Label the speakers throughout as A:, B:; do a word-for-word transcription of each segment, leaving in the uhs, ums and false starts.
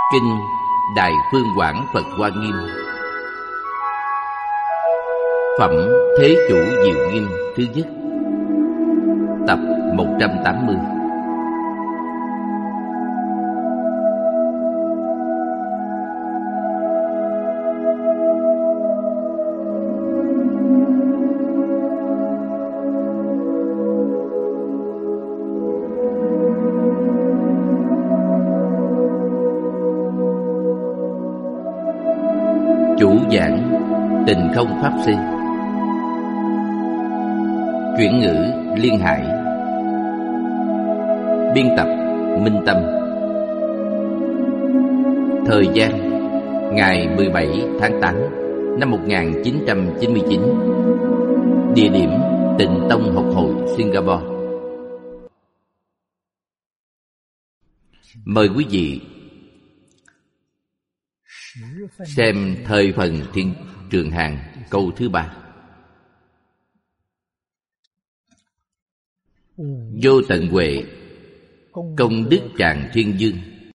A: Kinh Đại Phương Quảng Phật Hoa Nghiêm, Phẩm Thế Chủ Diệu Nghiêm thứ nhất, tập một trăm tám mươi. Chủ giảng Tịnh Không Pháp Sư. Chuyển ngữ Liên Hải. Biên tập Minh Tâm. Thời gian ngày mười bảy tháng tám năm một nghìn chín trăm chín mươi chín. Địa điểm Tịnh Tông Học Hội Singapore. Mời quý vị xem thời phần Thiên Trường Hàng câu thứ ba. Vô tận huệ, công đức tràng thiên dương,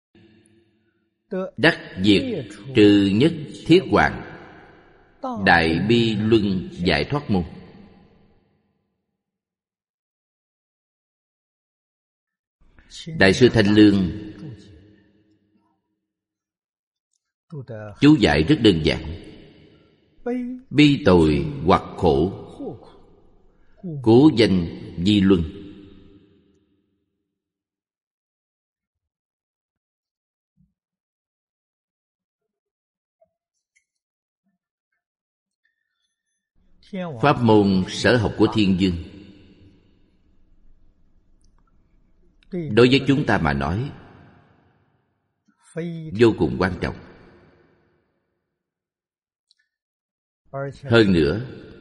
A: đắc diệt trừ nhất thiết hoàng, đại bi luân giải thoát môn. Đại sư Thanh Lương chú giải rất đơn giản. Bi tội hoặc khổ, cố danh di luân. Pháp môn sở học của Thiên Dương đối với chúng ta mà nói vô cùng quan trọng. Hơn nữa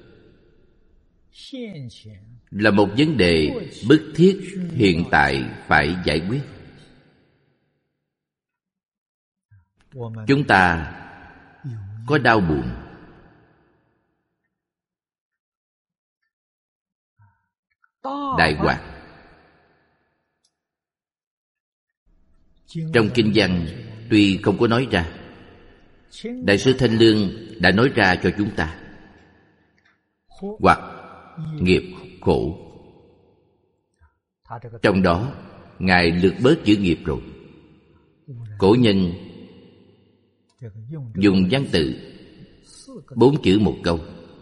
A: là một vấn đề bức thiết hiện tại phải giải quyết. Chúng ta có đau buồn, đại hoạt. Trong kinh văn tuy không có nói ra, Đại sư Thanh Lương đã nói ra cho chúng ta. Hoặc nghiệp khổ, trong đó Ngài lược bớt chữ nghiệp rồi. Cổ nhân dùng văn tự bốn chữ một câu,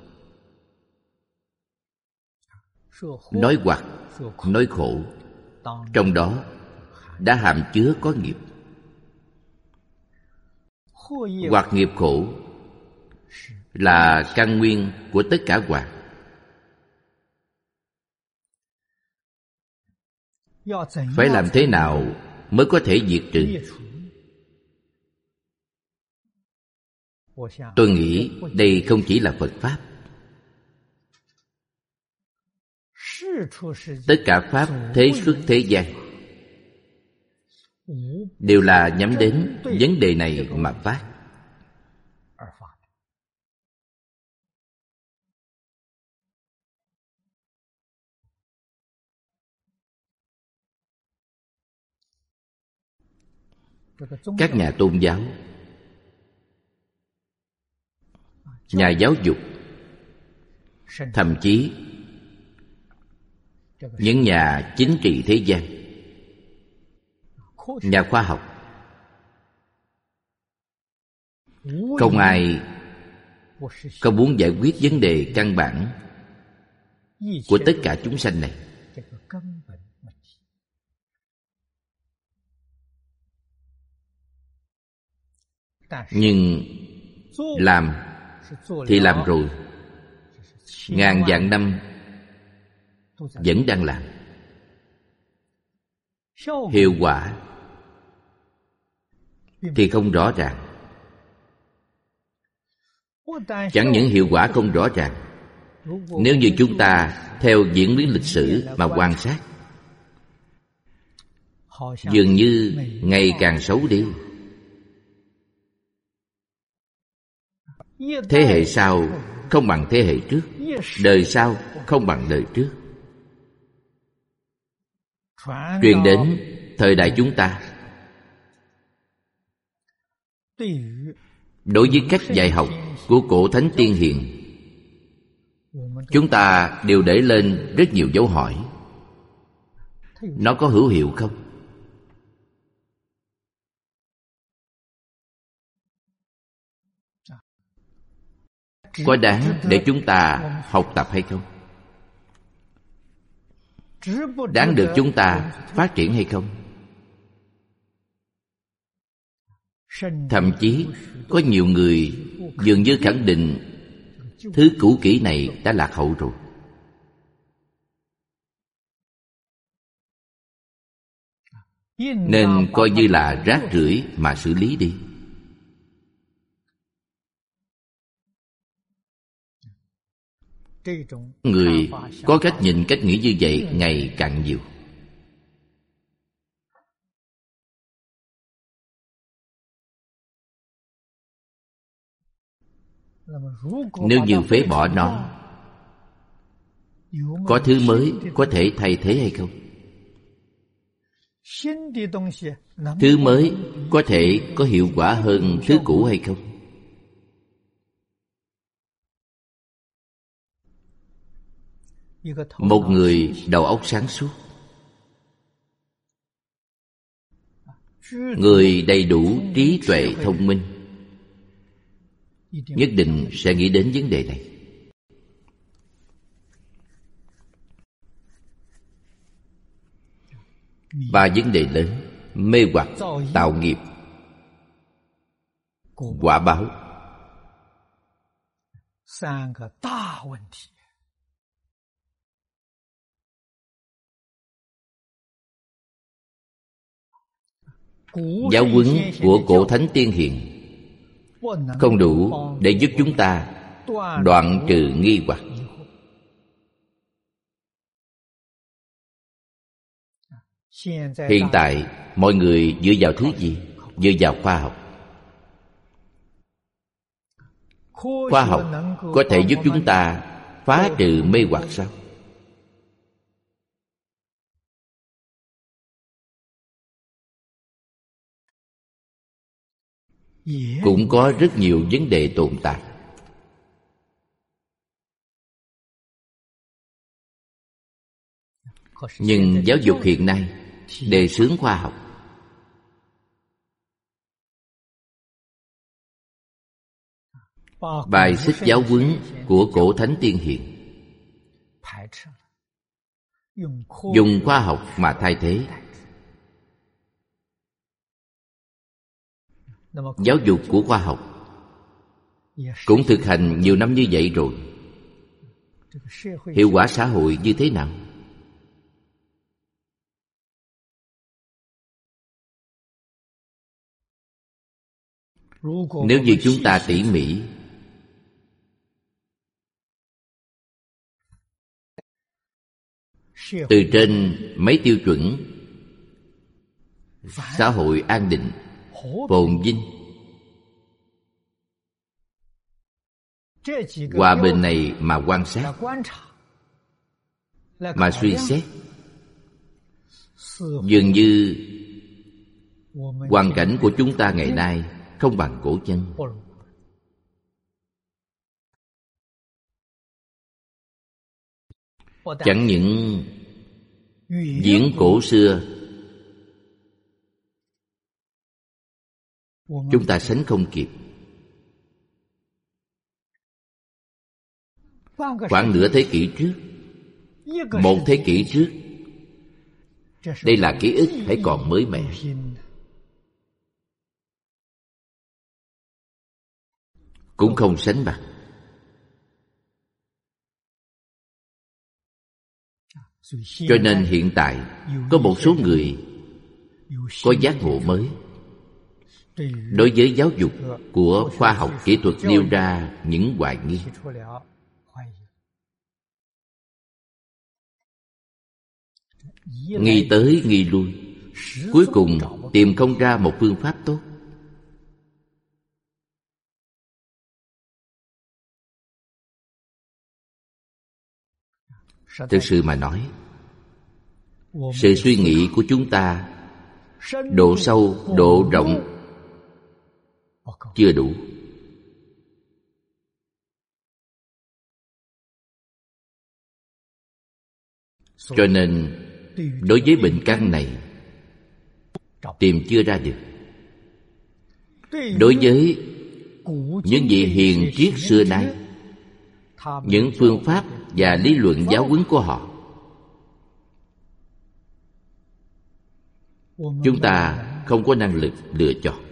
A: nói hoặc, nói khổ, trong đó đã hàm chứa có nghiệp. Hoặc nghiệp khổ là căn nguyên của tất cả hoặc. Phải làm thế nào mới có thể diệt trừ? Tôi nghĩ đây không chỉ là Phật Pháp. Tất cả Pháp thế xuất thế gian đều là nhắm đến vấn đề này mà phát. Các nhà tôn giáo, nhà giáo dục, thậm chí những nhà chính trị thế gian, nhà khoa học, không ai có muốn giải quyết vấn đề căn bản của tất cả chúng sanh này. Nhưng làm thì làm rồi, ngàn vạn năm vẫn đang làm. Hiệu quả thì không rõ ràng. Chẳng những hiệu quả không rõ ràng, nếu như chúng ta theo diễn biến lịch sử mà quan sát, dường như ngày càng xấu đi. Thế hệ sau không bằng thế hệ trước, đời sau không bằng đời trước. Truyền đến thời đại chúng ta, Đối với cách dạy học của cổ thánh tiên hiền, chúng ta đều để lên rất nhiều dấu hỏi. Nó có hữu hiệu không? Có đáng để chúng ta học tập hay không? Đáng được chúng ta phát triển hay không? Thậm chí có nhiều người dường như khẳng định thứ cũ kỹ này đã lạc hậu rồi. Nên coi như là rác rưởi mà xử lý đi. Người có cách nhìn, cách nghĩ như vậy ngày càng nhiều. Nếu như phế bỏ nó, có thứ mới có thể thay thế hay không? Thứ mới có thể có hiệu quả hơn thứ cũ hay không? Một người đầu óc sáng suốt, người đầy đủ trí tuệ thông minh, nhất định sẽ nghĩ đến vấn đề này. Ba vấn đề lớn: mê hoặc, tạo nghiệp, quả báo. Giáo huấn của cổ thánh tiên hiền không đủ để giúp chúng ta đoạn trừ nghi hoặc. Hiện tại mọi người dựa vào thứ gì? Dựa vào khoa học. Khoa học có thể giúp chúng ta phá trừ mê hoặc sao? Cũng có rất nhiều vấn đề tồn tại. Nhưng giáo dục hiện nay đề xướng khoa học. Bài xích giáo huấn của cổ thánh tiên hiền, dùng khoa học mà thay thế. Giáo dục của khoa học cũng thực hành nhiều năm như vậy rồi. Hiệu quả xã hội như thế nào? Nếu như chúng ta tỉ mỉ từ trên mấy tiêu chuẩn xã hội an định, phồn vinh, hòa bình này mà quan sát, mà suy xét, dường như hoàn cảnh của chúng ta ngày nay không bằng cổ nhân. Chẳng những diễn cổ xưa chúng ta sánh không kịp, khoảng nửa thế kỷ trước, một thế kỷ trước, đây là ký ức hãy còn mới mẻ. Cũng không sánh bằng. Cho nên hiện tại có một số người có giác ngộ mới đối với giáo dục của khoa học kỹ thuật, nêu ra những hoài nghi. Nghi tới nghi lui, cuối cùng tìm không ra một phương pháp tốt. Thực sự mà nói, sự suy nghĩ của chúng ta độ sâu, độ rộng chưa đủ. Cho nên đối với bệnh căn này tìm chưa ra được. Đối với những vị hiền triết xưa nay, những phương pháp và lý luận giáo huấn của họ, chúng ta không có năng lực lựa chọn.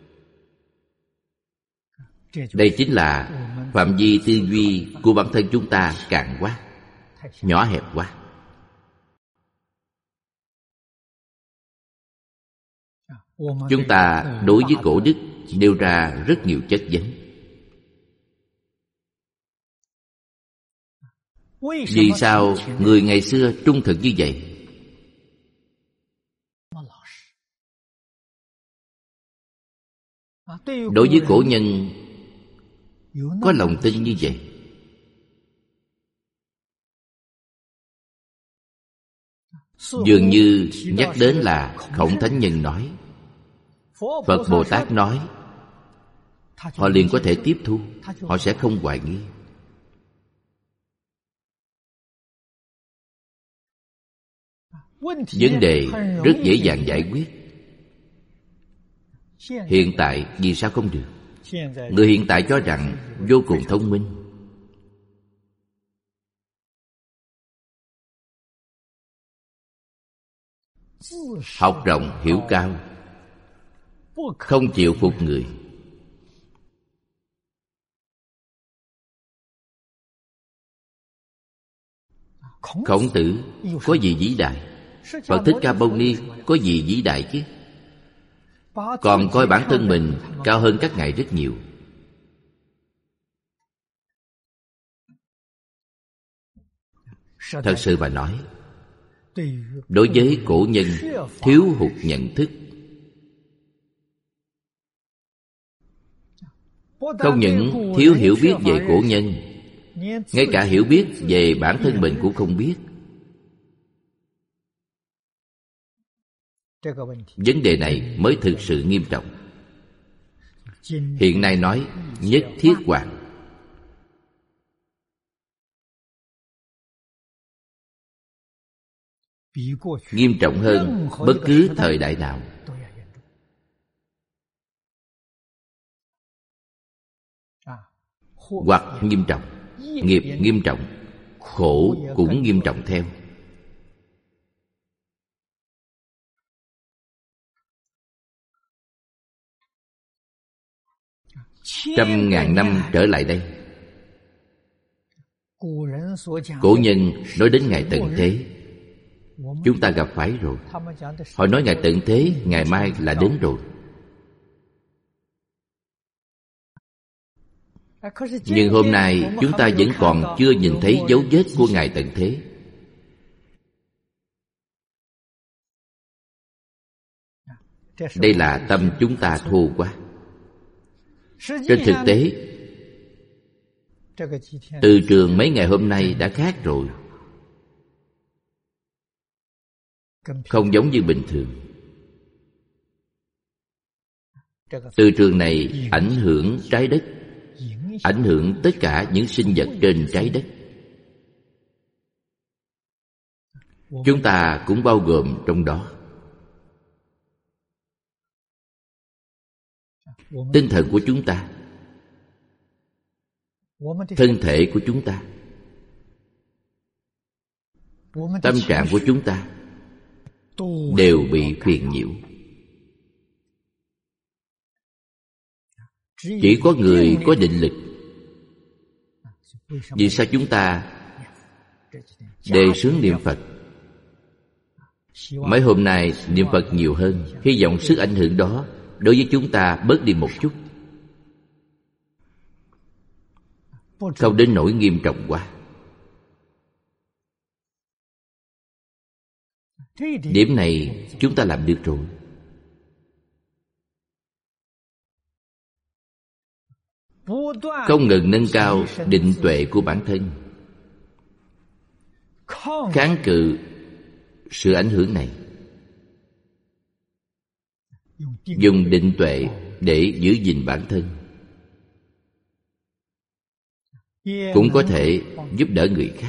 A: Đây chính là phạm vi tư duy của bản thân chúng ta cạn quá, nhỏ hẹp quá. Chúng ta đối với cổ đức nêu ra rất nhiều chất vấn. Vì sao người ngày xưa trung thực như vậy? Đối với cổ nhân có lòng tin như vậy. Dường như nhắc đến là Khổng Thánh Nhân nói, Phật Bồ Tát nói, họ liền có thể tiếp thu, họ sẽ không hoài nghi. Vấn đề rất dễ dàng giải quyết. Hiện tại vì sao không được? Người hiện tại cho rằng vô cùng thông minh. Học rộng hiểu cao, không chịu phục người. Khổng Tử có gì vĩ đại? Phật Thích Ca Mâu Ni có gì vĩ đại chứ? Còn coi bản thân mình cao hơn các ngài rất nhiều. Thật sự mà nói, đối với cổ nhân thiếu hụt nhận thức, không những thiếu hiểu biết về cổ nhân, ngay cả hiểu biết về bản thân mình cũng không biết. Vấn đề này mới thực sự nghiêm trọng. Hiện nay nói nhất thiết hoàn. Nghiêm trọng hơn bất cứ thời đại nào. Hoặc nghiêm trọng, nghiệp nghiêm trọng, khổ cũng nghiêm trọng theo. Trăm ngàn năm trở lại đây, cổ nhân nói đến ngày tận thế, chúng ta gặp phải rồi. Họ nói ngày tận thế ngày mai là đến rồi. Nhưng hôm nay chúng ta vẫn còn chưa nhìn thấy dấu vết của ngày tận thế. Đây là tâm chúng ta thô quá. Trên thực tế, từ trường mấy ngày hôm nay đã khác rồi, không giống như bình thường. Từ trường này ảnh hưởng trái đất, ảnh hưởng tất cả những sinh vật trên trái đất. Chúng ta cũng bao gồm trong đó. Tinh thần của chúng ta, thân thể của chúng ta, tâm trạng của chúng ta đều bị phiền nhiễu. Chỉ có người có định lực. Vì sao chúng ta đề xướng niệm Phật? Mấy hôm nay niệm Phật nhiều hơn, hy vọng sức ảnh hưởng đó đối với chúng ta bớt đi một chút, không đến nỗi nghiêm trọng quá. Điểm này chúng ta làm được rồi. Không ngừng nâng cao định tuệ của bản thân, kháng cự sự ảnh hưởng này. Dùng định tuệ để giữ gìn bản thân, cũng có thể giúp đỡ người khác.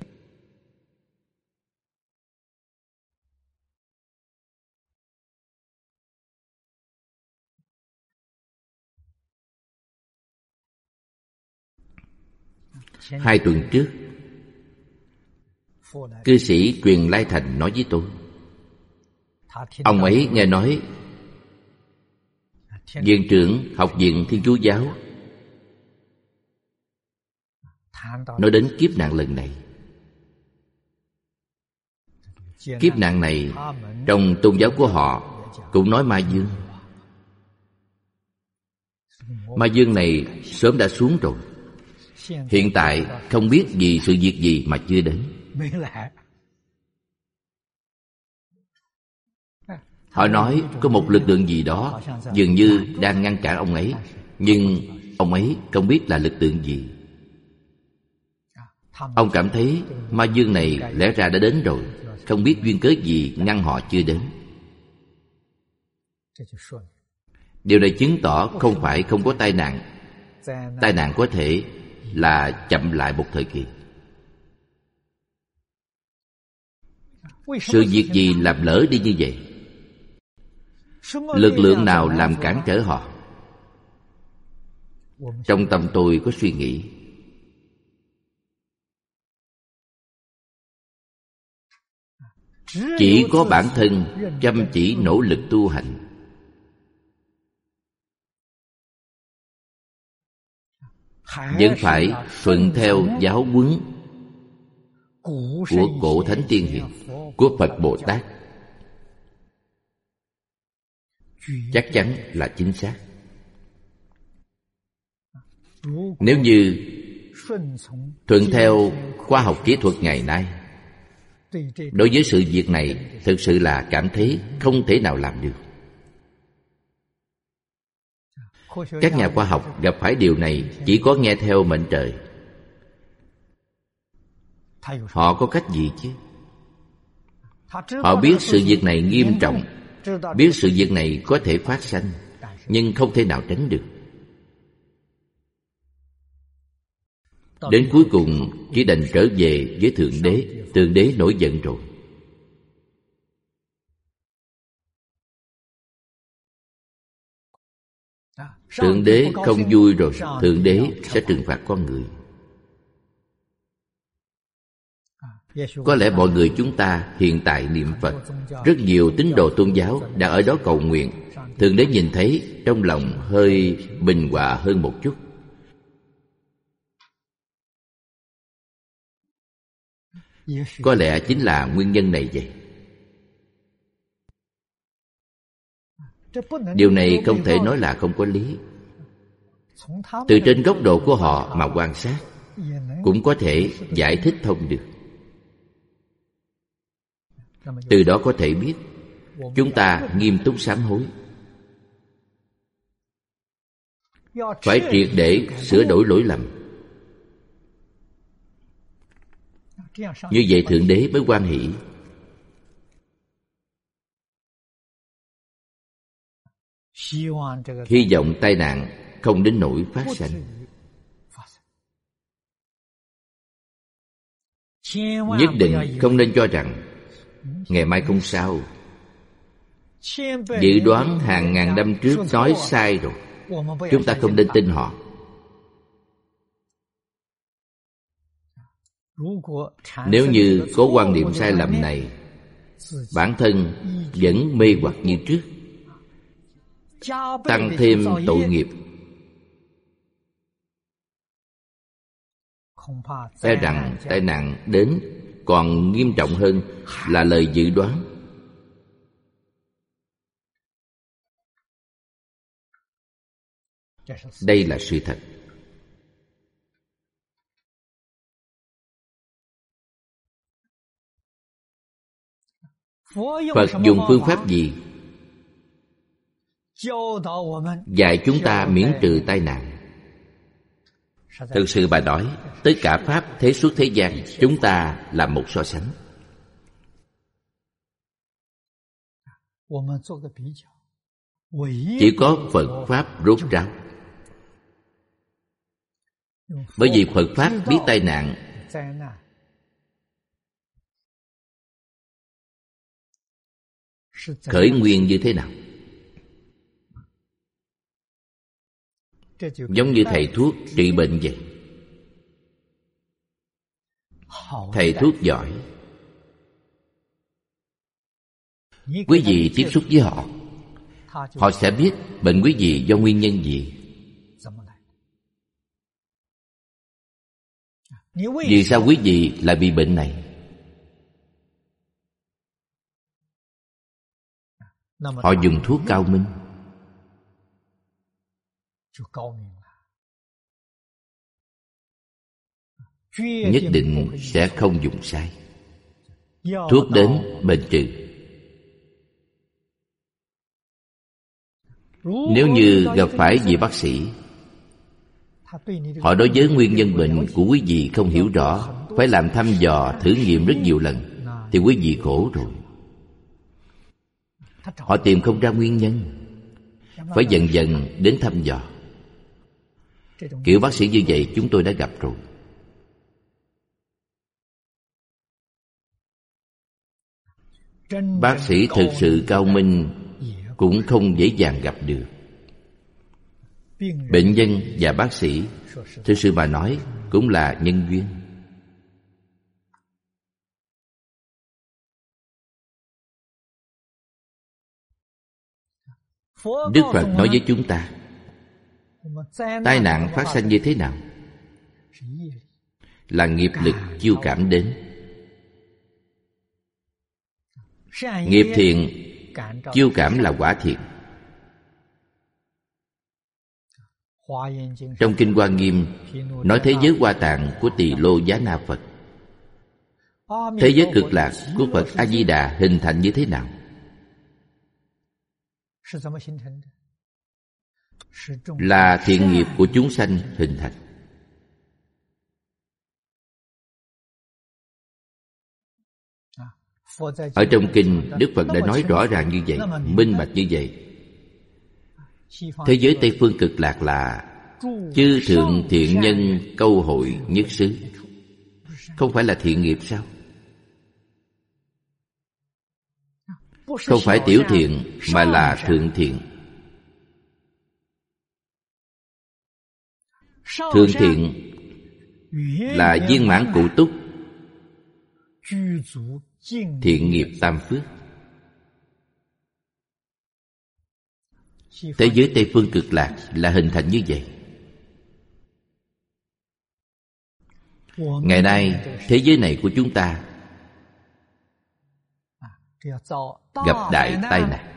A: Hai tuần trước, cư sĩ Truyền Lai Thành nói với tôi, ông ấy nghe nói Viện trưởng Học viện Thiên Chúa Giáo nói đến kiếp nạn lần này. Kiếp nạn này trong tôn giáo của họ cũng nói ma dương. Ma dương này sớm đã xuống rồi, hiện tại không biết vì sự việc gì mà chưa đến. Họ nói có một lực lượng gì đó dường như đang ngăn cản ông ấy, nhưng ông ấy không biết là lực lượng gì. Ông cảm thấy ma dương này lẽ ra đã đến rồi, không biết duyên cớ gì ngăn họ chưa đến. Điều này chứng tỏ không phải không có tai nạn. Tai nạn có thể là chậm lại một thời kỳ. Sự việc gì làm lỡ đi như vậy? Lực lượng nào làm cản trở họ? Trong tâm tôi có suy nghĩ, chỉ có bản thân chăm chỉ nỗ lực tu hành, vẫn phải thuận theo giáo huấn của cổ thánh tiên hiền, của Phật Bồ Tát, chắc chắn là chính xác. Nếu như thuận theo khoa học kỹ thuật ngày nay, đối với sự việc này thực sự là cảm thấy không thể nào làm được. Các nhà khoa học gặp phải điều này chỉ có nghe theo mệnh trời. Họ có cách gì chứ? Họ biết sự việc này nghiêm trọng, biết sự việc này có thể phát sanh, nhưng không thể nào tránh được. Đến cuối cùng chỉ đành trở về với Thượng Đế. Thượng Đế nổi giận rồi. Thượng Đế không vui rồi, Thượng Đế sẽ trừng phạt con người. Có lẽ mọi người chúng ta hiện tại niệm Phật, rất nhiều tín đồ tôn giáo đã ở đó cầu nguyện. Thượng Đế nhìn thấy trong lòng hơi bình hòa hơn một chút. Có lẽ chính là nguyên nhân này vậy. Điều này không thể nói là không có lý. Từ trên góc độ của họ mà quan sát, cũng có thể giải thích thông được. Từ đó có thể biết chúng ta nghiêm túc sám hối, phải triệt để sửa đổi lỗi lầm. Như vậy Thượng Đế mới hoan hỷ. Hy vọng tai nạn không đến nỗi phát sanh. Nhất định không nên cho rằng ngày mai không sao. Dự đoán hàng ngàn năm trước nói sai rồi, chúng ta không nên tin họ. Nếu như có quan niệm sai lầm này, bản thân vẫn mê hoặc như trước, tăng thêm tội nghiệp, e rằng tai nạn đến còn nghiêm trọng hơn là lời dự đoán. Đây là sự thật. Phật dùng phương pháp gì dạy chúng ta miễn trừ tai nạn? Thực sự bà nói, tất cả pháp thế suốt thế gian, chúng ta làm một so sánh. Chỉ có Phật Pháp rốt ráo. Bởi vì Phật Pháp biết tai nạn khởi nguyên như thế nào. Giống như thầy thuốc trị bệnh vậy. Thầy thuốc giỏi, quý vị tiếp xúc với họ, họ sẽ biết bệnh quý vị do nguyên nhân gì. Vì sao quý vị lại bị bệnh này? Họ dùng thuốc cao minh. Nhất định sẽ không dùng sai. Thuốc đến, bệnh trừ. Nếu như gặp phải vị bác sĩ, họ đối với nguyên nhân bệnh của quý vị không hiểu rõ, phải làm thăm dò, thử nghiệm rất nhiều lần, thì quý vị khổ rồi. Họ tìm không ra nguyên nhân, phải dần dần đến thăm dò. Kiểu bác sĩ như vậy chúng tôi đã gặp rồi. Bác sĩ thực sự cao minh cũng không dễ dàng gặp được. Bệnh nhân và bác sĩ thực sự mà nói cũng là nhân duyên. Đức Phật nói với chúng ta, tai nạn phát sinh như thế nào? Là nghiệp lực chiêu cảm đến. Nghiệp thiện chiêu cảm là quả thiện. Trong Kinh Hoa Nghiêm nói thế giới Hoa Tạng của Tỳ Lô Giá Na Phật, thế giới Cực Lạc của Phật A Di Đà hình thành như thế nào? Là thiện nghiệp của chúng sanh hình thành. Ở trong kinh, Đức Phật đã nói rõ ràng như vậy, minh bạch như vậy. Thế giới Tây Phương Cực Lạc là chư thượng thiện nhân câu hội nhất xứ. Không phải là thiện nghiệp sao? Không phải tiểu thiện mà là thượng thiện. Thượng thiện là viên mãn cụ túc thiện nghiệp tam phước. Thế giới Tây Phương Cực Lạc là hình thành như vậy. Ngày nay thế giới này của chúng ta gặp đại tai nạn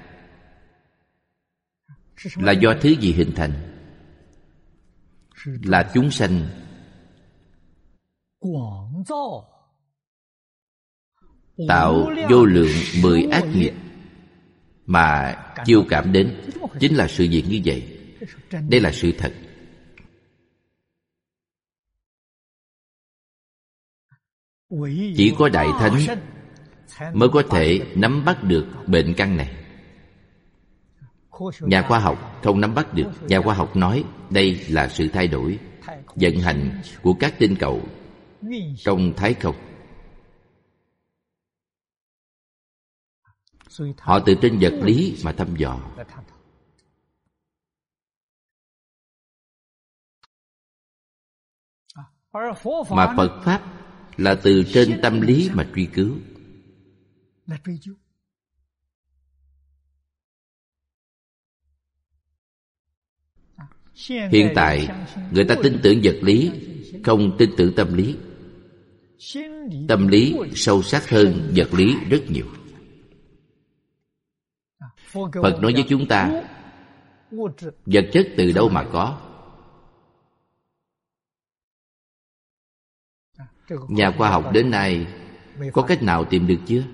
A: là do thứ gì hình thành? Là chúng sanh tạo vô lượng mười ác nghiệp mà chiêu cảm đến. Chính là sự việc như vậy. Đây là sự thật. Chỉ có Đại Thánh mới có thể nắm bắt được bệnh căn này. Nhà khoa học không nắm bắt được. Nhà khoa học nói đây là sự thay đổi vận hành của các tinh cầu trong thái không. Họ từ trên vật lý mà thăm dò. Mà Phật Pháp là từ trên tâm lý mà truy cứu. Hiện tại người ta tin tưởng vật lý, không tin tưởng tâm lý. Tâm lý sâu sắc hơn vật lý rất nhiều. Phật nói với chúng ta, vật chất từ đâu mà có? Nhà khoa học đến nay có cách nào tìm được chưa?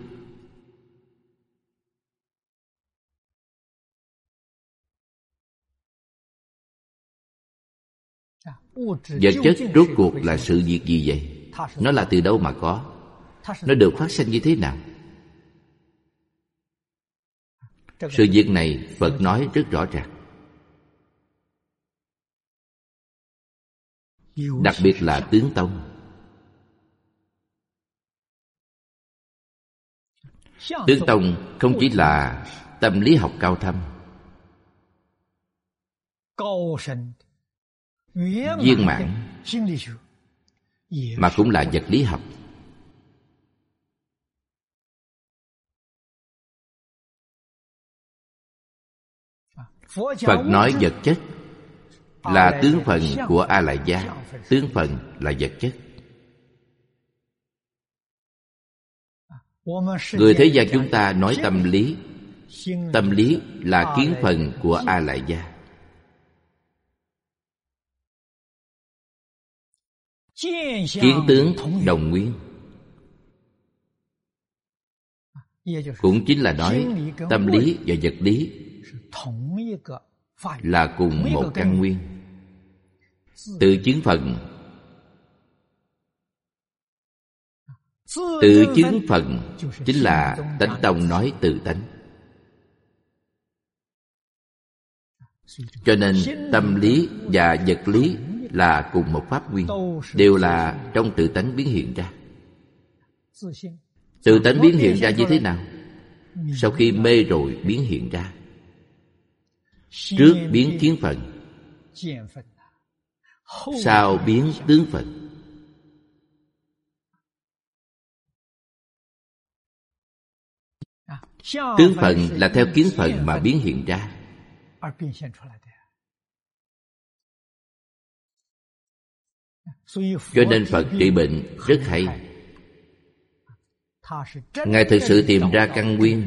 A: Vật chất rốt cuộc là sự việc gì vậy? Nó là từ đâu mà có? Nó được phát sinh như thế nào? Sự việc này Phật nói rất rõ ràng. Đặc biệt là tướng tông. Tướng tông không chỉ là tâm lý học cao thâm, viên mãn, mà cũng là vật lý học. Phật nói vật chất là tướng phần của A Lại Gia, tướng phần là vật chất. Người thế gian chúng ta nói tâm lý, tâm lý là kiến phần của A Lại Gia. Kiến tướng đồng nguyên, cũng chính là nói tâm lý và vật lý là cùng một căn nguyên. Tự chứng phần, tự chứng phần chính là Tánh Tông nói tự tánh. Cho nên tâm lý và vật lý là cùng một pháp nguyên, đều là trong tự tánh biến hiện ra. Tự tánh biến hiện ra như thế nào? Sau khi mê rồi biến hiện ra. Trước biến kiến phần, sau biến tướng phần. Tướng phần là theo kiến phần mà biến hiện ra. Cho nên Phật trị bệnh rất hay. Ngài thực sự tìm ra căn nguyên.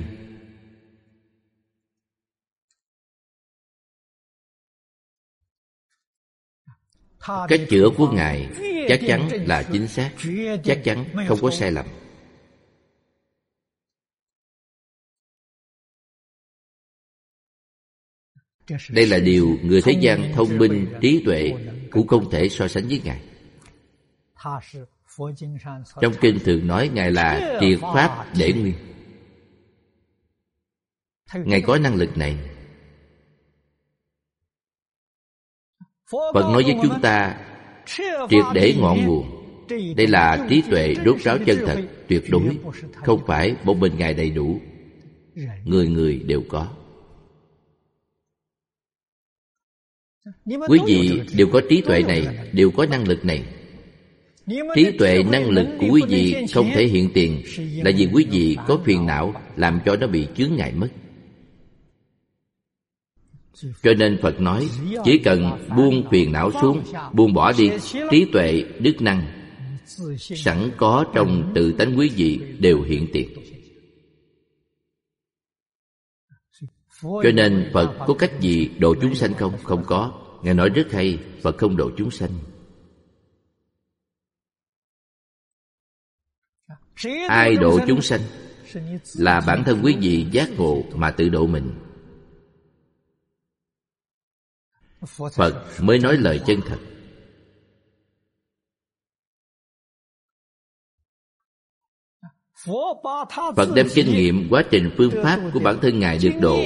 A: Cách chữa của Ngài chắc chắn là chính xác, chắc chắn không có sai lầm. Đây là điều người thế gian thông minh, trí tuệ cũng không thể so sánh với Ngài. Trong kinh thường nói Ngài là triệt pháp để nguyên. Ngài có năng lực này. Phật nói với chúng ta triệt để ngọn nguồn. Đây là trí tuệ rốt ráo chân thật, tuyệt đối, không phải một mình Ngài đầy đủ. Người người đều có. Quý vị đều có trí tuệ này, đều có năng lực này. Trí tuệ, năng lực của quý vị không thể hiện tiền là vì quý vị có phiền não làm cho nó bị chướng ngại mất. Cho nên Phật nói chỉ cần buông phiền não xuống, buông bỏ đi, trí tuệ, đức năng sẵn có trong tự tánh quý vị đều hiện tiền. Cho nên Phật có cách gì độ chúng sanh không? Không có. Ngài nói rất hay, Phật không độ chúng sanh. Ai độ chúng sanh? Là bản thân quý vị giác ngộ mà tự độ mình. Phật mới nói lời chân thật. Phật đem kinh nghiệm quá trình phương pháp của bản thân Ngài được độ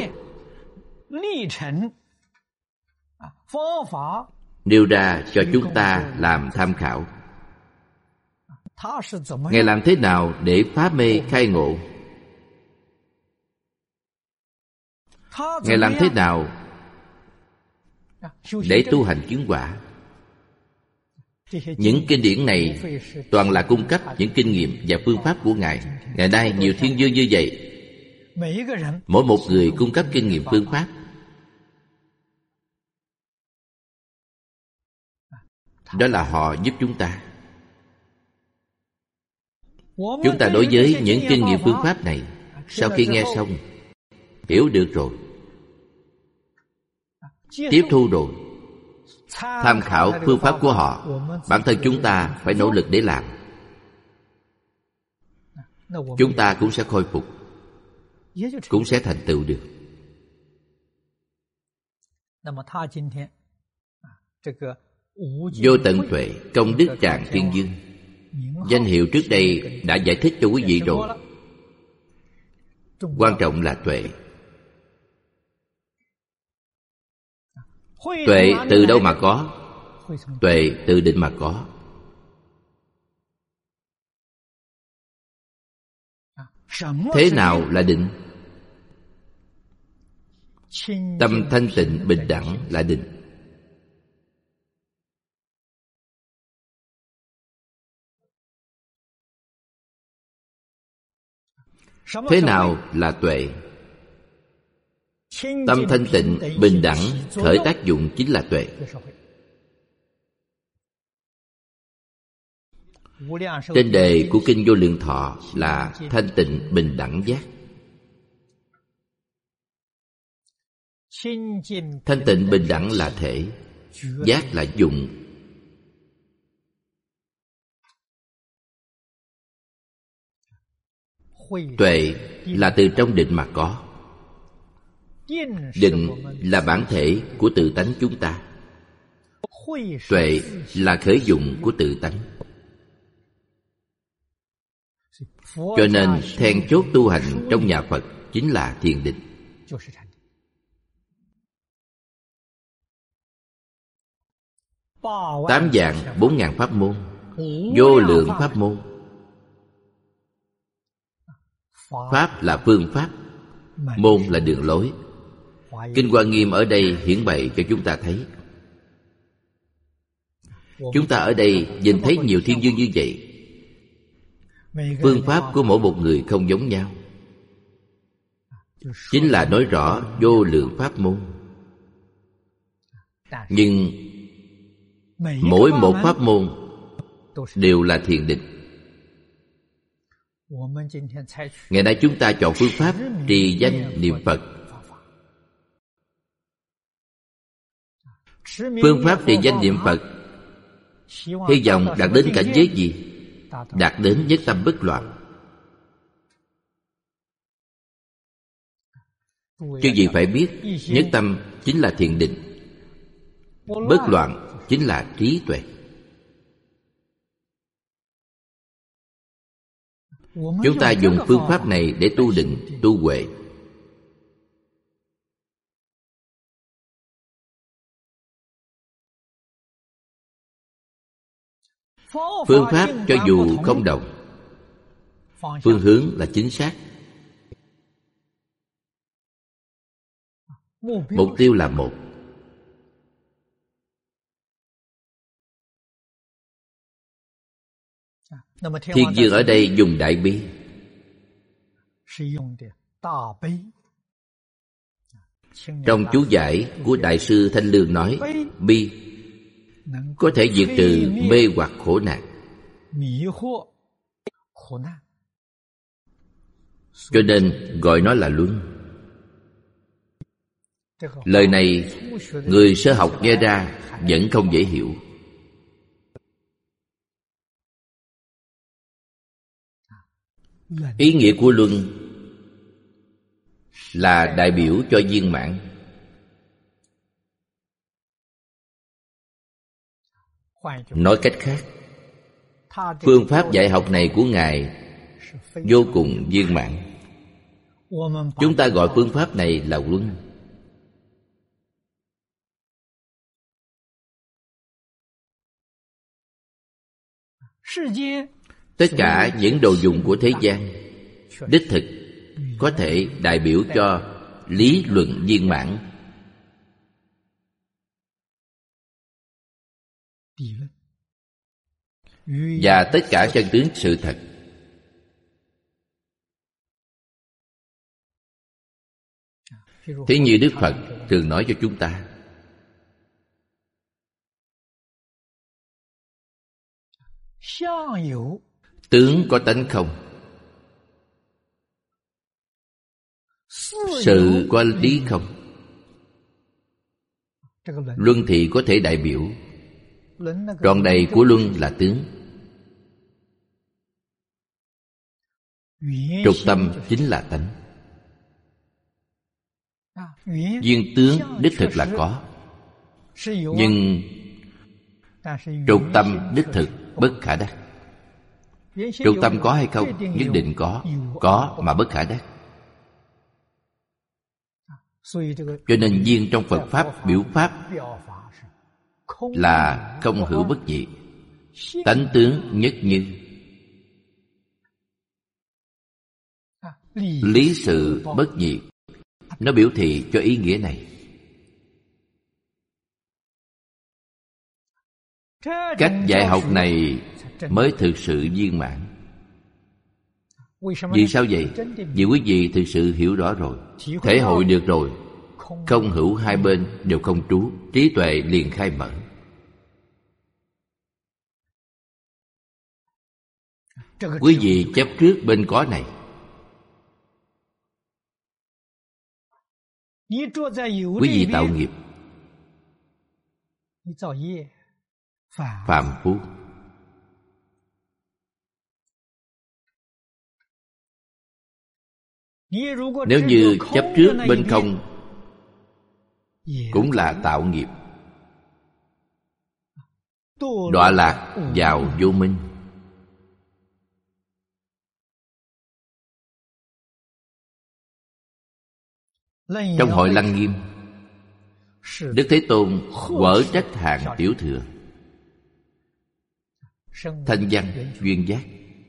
A: nêu ra cho chúng ta làm tham khảo. Ngài làm thế nào để phá mê khai ngộ? Ngài làm thế nào để tu hành chứng quả? Những kinh điển này toàn là cung cấp những kinh nghiệm và phương pháp của Ngài. Ngày nay nhiều thiên dương như vậy, mỗi một người cung cấp kinh nghiệm phương pháp. Đó là họ giúp chúng ta. Chúng ta đối với những kinh nghiệm phương pháp này, sau khi nghe xong, hiểu được rồi, tiếp thu rồi, tham khảo phương pháp của họ, bản thân chúng ta phải nỗ lực để làm. Chúng ta cũng sẽ khôi phục, cũng sẽ thành tựu được. Vô tận tuệ, công đức tràng thiên dương, danh hiệu trước đây đã giải thích cho quý vị rồi. Quan trọng là tuệ. Tuệ từ đâu mà có? Tuệ từ định mà có. Thế nào là định? Tâm thanh tịnh bình đẳng là định. Thế nào là tuệ? Tâm thanh tịnh bình đẳng khởi tác dụng chính là tuệ. Trên đề của Kinh Vô Lượng Thọ là thanh tịnh bình đẳng giác. Thanh tịnh bình đẳng là thể, giác là dụng. Tuệ là từ trong định mà có. Định là bản thể của tự tánh chúng ta. Tuệ là khởi dụng của tự tánh. Cho nên then chốt tu hành trong nhà Phật chính là thiền định. Tám vạn bốn ngàn pháp môn, vô lượng pháp môn. Pháp là phương pháp, môn là đường lối. Kinh Hoa Nghiêm ở đây hiển bày cho chúng ta thấy. Chúng ta ở đây nhìn thấy nhiều thiên dương như vậy. Phương pháp của mỗi một người không giống nhau, chính là nói rõ vô lượng pháp môn. Nhưng mỗi một pháp môn đều là thiền định. Ngày nay chúng ta chọn phương pháp trì danh niệm Phật. Phương pháp trì danh niệm Phật hy vọng đạt đến cảnh giới gì? Đạt đến nhất tâm bất loạn. Chứ gì phải biết, nhất tâm chính là thiền định, bất loạn chính là trí tuệ. Chúng ta dùng phương pháp này để tu định, tu huệ. Phương pháp cho dù không đồng, phương hướng là chính xác. Mục tiêu là một. Thiên dương ở đây dùng đại bi. Trong chú giải của Đại sư Thanh Lương nói, bi có thể diệt trừ mê hoặc khổ nạn. Cho nên gọi nó là luân. Lời này người sơ học nghe ra vẫn không dễ hiểu. Ý nghĩa của luân là đại biểu cho viên mãn. Nói cách khác, phương pháp dạy học này của Ngài vô cùng viên mãn. Chúng ta gọi phương pháp này là luân. Tất cả những đồ dùng của thế gian đích thực có thể đại biểu cho lý luận viên mãn. Và tất cả chân tướng sự thật. Thế như Đức Phật thường nói cho chúng ta, tướng có tánh không, sự có lý không. Luân thì có thể đại biểu. Tròn đầy của luân là tướng. Trục tâm chính là tánh. Viên tướng đích thực là có, nhưng trục tâm đích thực bất khả đắc. Trục tâm có hay không? Nhất định có. Có mà bất khả đắc. Cho nên duyên trong Phật Pháp biểu Pháp là không hữu bất nhị, tánh tướng nhất như. Lý sự bất nhị, nó biểu thị cho ý nghĩa này. Cách dạy học này mới thực sự viên mãn. Vì sao vậy? Vì quý vị thực sự hiểu rõ rồi, thể hội được rồi, không hữu hai bên đều không trú, trí tuệ liền khai mở. Quý vị chấp trước bên có này, quý vị tạo nghiệp, phạm phu. Nếu như chấp trước bên không, cũng là tạo nghiệp, đọa lạc vào vô minh. Trong Hội Lăng Nghiêm, Đức Thế Tôn quở trách hạng tiểu thừa, thanh văn duyên giác,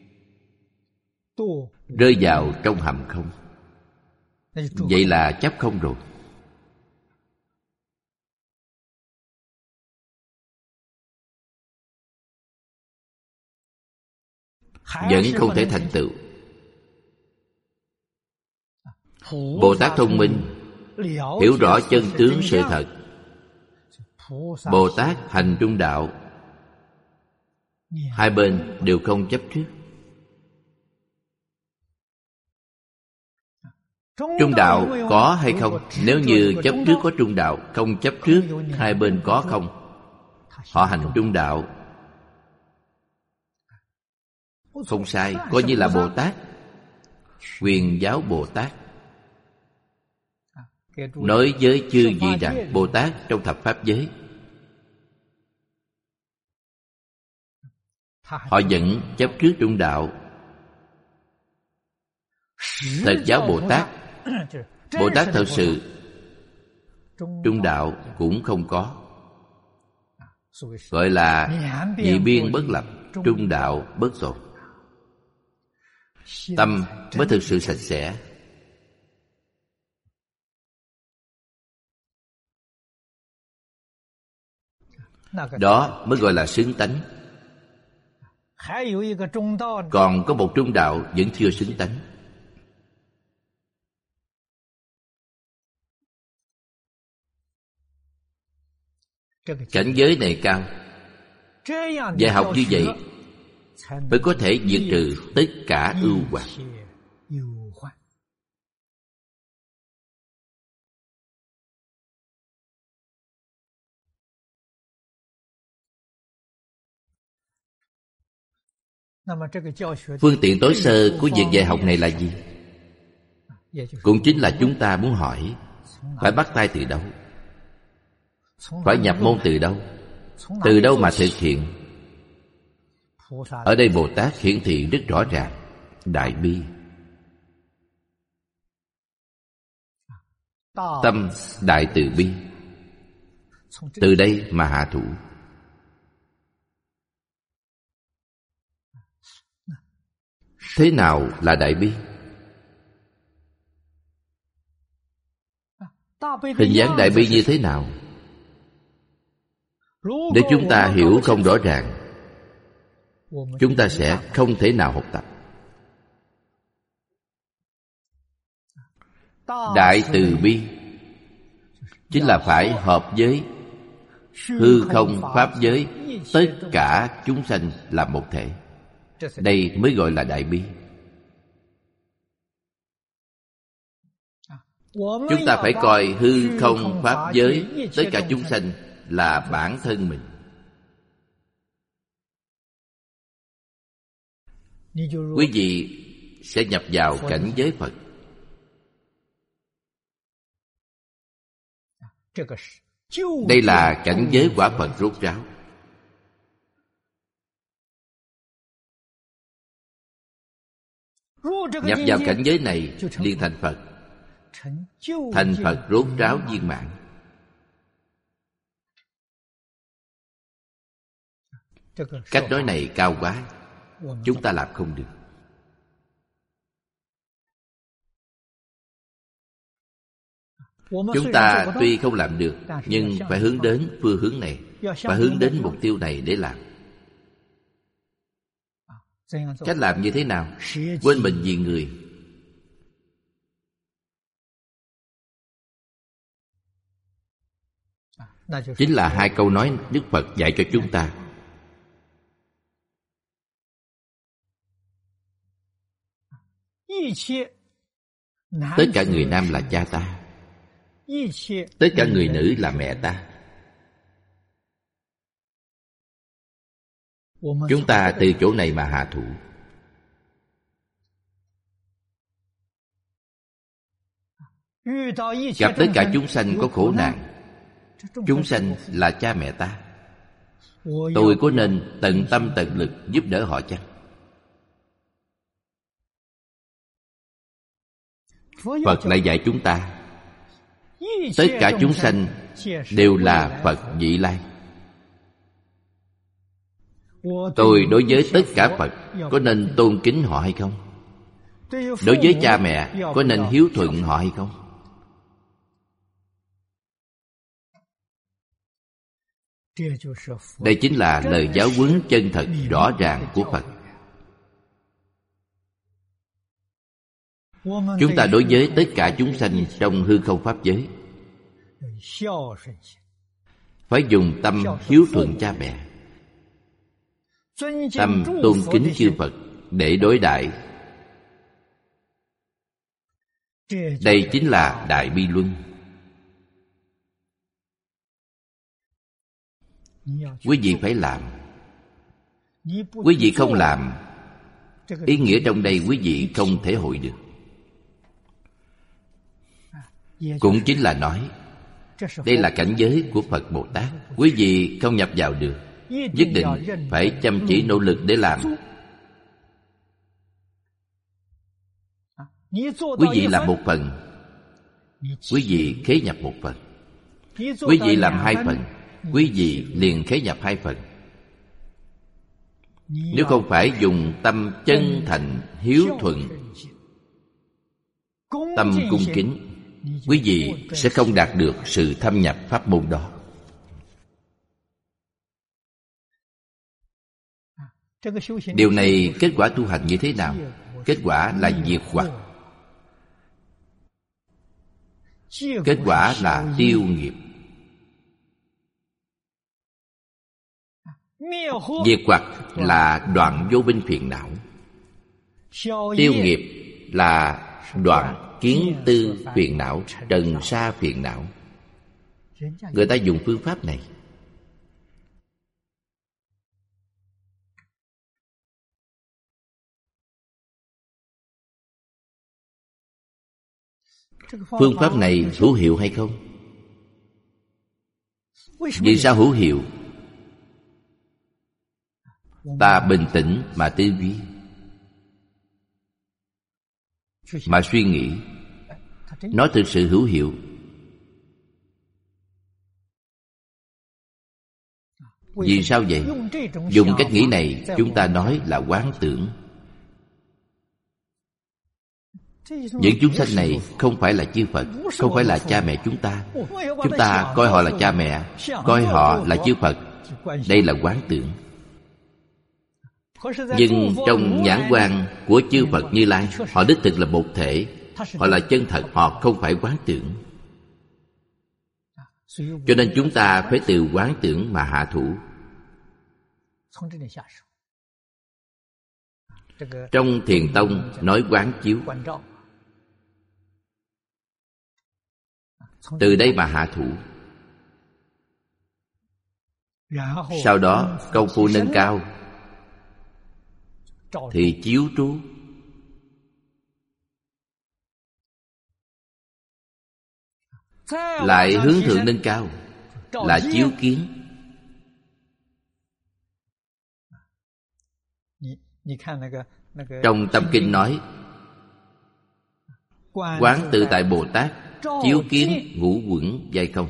A: rơi vào trong hầm không. Vậy là chấp không rồi. Vẫn không thể thành tựu. Bồ Tát thông minh, hiểu rõ chân tướng sự thật. Bồ Tát hành trung đạo, hai bên đều không chấp trước. Trung đạo có hay không? Nếu như chấp trước có trung đạo, không chấp trước, hai bên có không? Họ hành trung đạo không sai, coi như là Bồ Tát, Quyền Giáo Bồ Tát. Nói với chư vị rằng Bồ Tát trong thập pháp giới, họ vẫn chấp trước trung đạo. Thật giáo Bồ Tát, Bồ Tát thật sự trung đạo cũng không có, gọi là nhị biên bất lập, trung đạo bất tồn. Tâm mới thực sự sạch sẽ. Đó mới gọi là xứng tánh. Còn có một trung đạo vẫn chưa xứng tánh. Cảnh giới này cao, dạy học như vậy mới có thể diệt trừ tất cả ưu hoạn. Phương tiện tối sơ của việc dạy học này là gì? Cũng chính là chúng ta muốn hỏi, phải bắt tay từ đâu? Phải nhập môn từ đâu? Từ đâu mà thực hiện? Ở đây Bồ Tát hiển thị rất rõ ràng, đại bi. Tâm đại từ bi, từ đây mà hạ thủ. Thế nào là đại bi? Hình dáng đại bi như thế nào? Nếu chúng ta hiểu không rõ ràng, chúng ta sẽ không thể nào học tập. Đại từ bi chính là phải hợp với hư không pháp giới, tất cả chúng sanh là một thể. Đây mới gọi là đại bi. Chúng ta phải coi hư không pháp giới, tất cả chúng sanh là bản thân mình. Quý vị sẽ nhập vào cảnh giới Phật. Đây là cảnh giới quả Phật rốt ráo. Nhập vào cảnh giới này liền thành Phật. thành Phật rốt ráo viên mãn. Cách nói này cao quá, chúng ta làm không được. Chúng ta tuy không làm được, nhưng phải hướng đến phương hướng này, phải hướng đến mục tiêu này để làm. Cách làm như thế nào? Quên mình vì người. Chính là hai câu nói Đức Phật dạy cho chúng ta. Tất cả người nam là cha ta, tất cả người nữ là mẹ ta. Chúng ta từ chỗ này mà hạ thủ. Gặp tất cả chúng sanh có khổ nạn, chúng sanh là cha mẹ ta, tôi có nên tận tâm tận lực giúp đỡ họ chăng? Phật lại dạy chúng ta, tất cả chúng sanh đều là Phật vị lai. Tôi đối với tất cả Phật có nên tôn kính họ hay không? Đối với cha mẹ có nên hiếu thuận họ hay không? Đây chính là lời giáo huấn chân thật rõ ràng của Phật. Chúng ta đối với tất cả chúng sanh trong hư không pháp giới phải dùng tâm hiếu thuận cha mẹ, tâm tôn kính chư Phật để đối đãi. Đây chính là Đại Bi Luân. Quý vị phải làm. Quý vị không làm, ý nghĩa trong đây quý vị không thể hội được. Cũng chính là nói, đây là cảnh giới của Phật Bồ Tát. Quý vị không nhập vào được, nhất định phải chăm chỉ nỗ lực để làm. Quý vị làm một phần, quý vị khế nhập một phần. Quý vị làm hai phần, quý vị liền khế nhập hai phần. Nếu không phải dùng tâm chân thành hiếu thuận, tâm cung kính, quý vị sẽ không đạt được sự thâm nhập pháp môn đó. Điều này kết quả tu hành như thế nào? Kết quả là diệt hoặc. Kết quả là tiêu nghiệp. Diệt hoặc là đoạn vô minh phiền não. Tiêu nghiệp là đoạn kiến tư phiền não, trần sa phiền não. Người ta dùng phương pháp này. Phương pháp này hữu hiệu hay không? Vì sao hữu hiệu? Ta bình tĩnh mà tư duy, mà suy nghĩ, nó thực sự hữu hiệu. Vì sao vậy? Dùng cách nghĩ này, chúng ta nói là quán tưởng. Những chúng sanh này không phải là chư Phật, không phải là cha mẹ chúng ta. Chúng ta coi họ là cha mẹ, coi họ là chư Phật. Đây là quán tưởng. Nhưng trong nhãn quan của chư Phật Như Lai, họ đích thực là một thể, họ là chân thật, họ không phải quán tưởng. Cho nên chúng ta phải từ quán tưởng mà hạ thủ. Trong Thiền Tông nói quán chiếu, từ đây mà hạ thủ. Sau đó công phu nâng cao thì chiếu trú. Lại hướng thượng nâng cao là chiếu kiến. Trong Tâm Kinh nói, Quán Tự Tại Bồ Tát chiếu kiến ngũ uẩn giai không.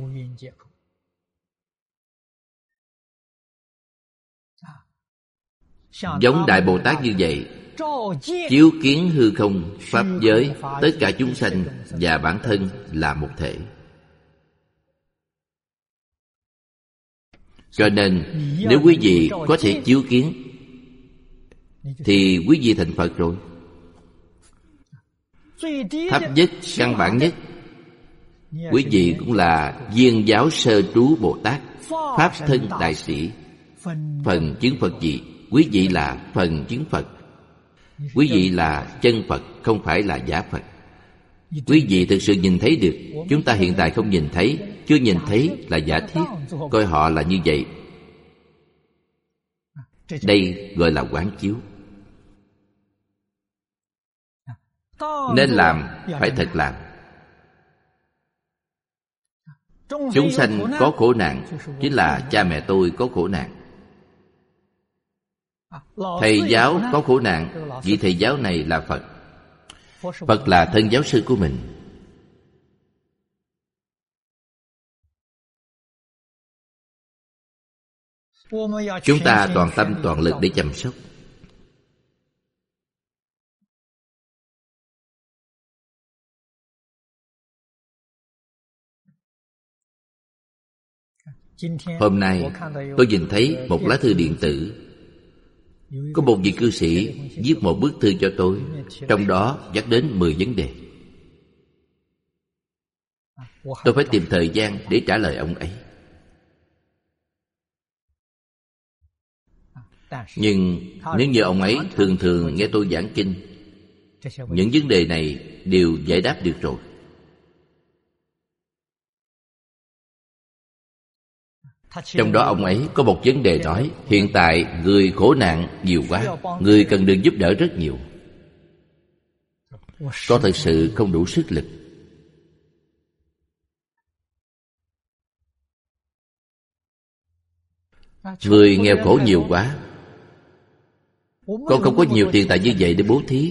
A: Giống Đại Bồ Tát như vậy, chiếu kiến hư không pháp giới, tất cả chúng sanh và bản thân là một thể. Cho nên nếu quý vị có thể chiếu kiến thì quý vị thành Phật rồi. Thấp nhất, căn bản nhất, quý vị cũng là Viên Giáo Sơ Trú Bồ Tát, Pháp Thân Đại Sĩ. Phần chứng Phật gì? Quý vị là phần chứng Phật. Quý vị là chân Phật, không phải là giả Phật. Quý vị thực sự nhìn thấy được. Chúng ta hiện tại không nhìn thấy, chưa nhìn thấy là giả thiết, coi họ là như vậy. Đây gọi là quán chiếu. Nên làm, phải thật làm. Chúng sanh có khổ nạn, chính là cha mẹ tôi có khổ nạn. Thầy giáo có khổ nạn, vị thầy giáo này là Phật. Phật là thân giáo sư của mình. Chúng ta toàn tâm toàn lực để chăm sóc. Hôm nay tôi nhìn thấy một lá thư điện tử. Có một vị cư sĩ viết một bức thư cho tôi, trong đó nhắc đến mười vấn đề. Tôi phải tìm thời gian để trả lời ông ấy. Nhưng nếu như ông ấy thường thường nghe tôi giảng kinh, những vấn đề này đều giải đáp được rồi. Trong đó ông ấy có một vấn đề nói, hiện tại người khổ nạn nhiều quá, người cần được giúp đỡ rất nhiều. Có thật sự không đủ sức lực. Người nghèo khổ nhiều quá, con không có nhiều tiền tài như vậy để bố thí.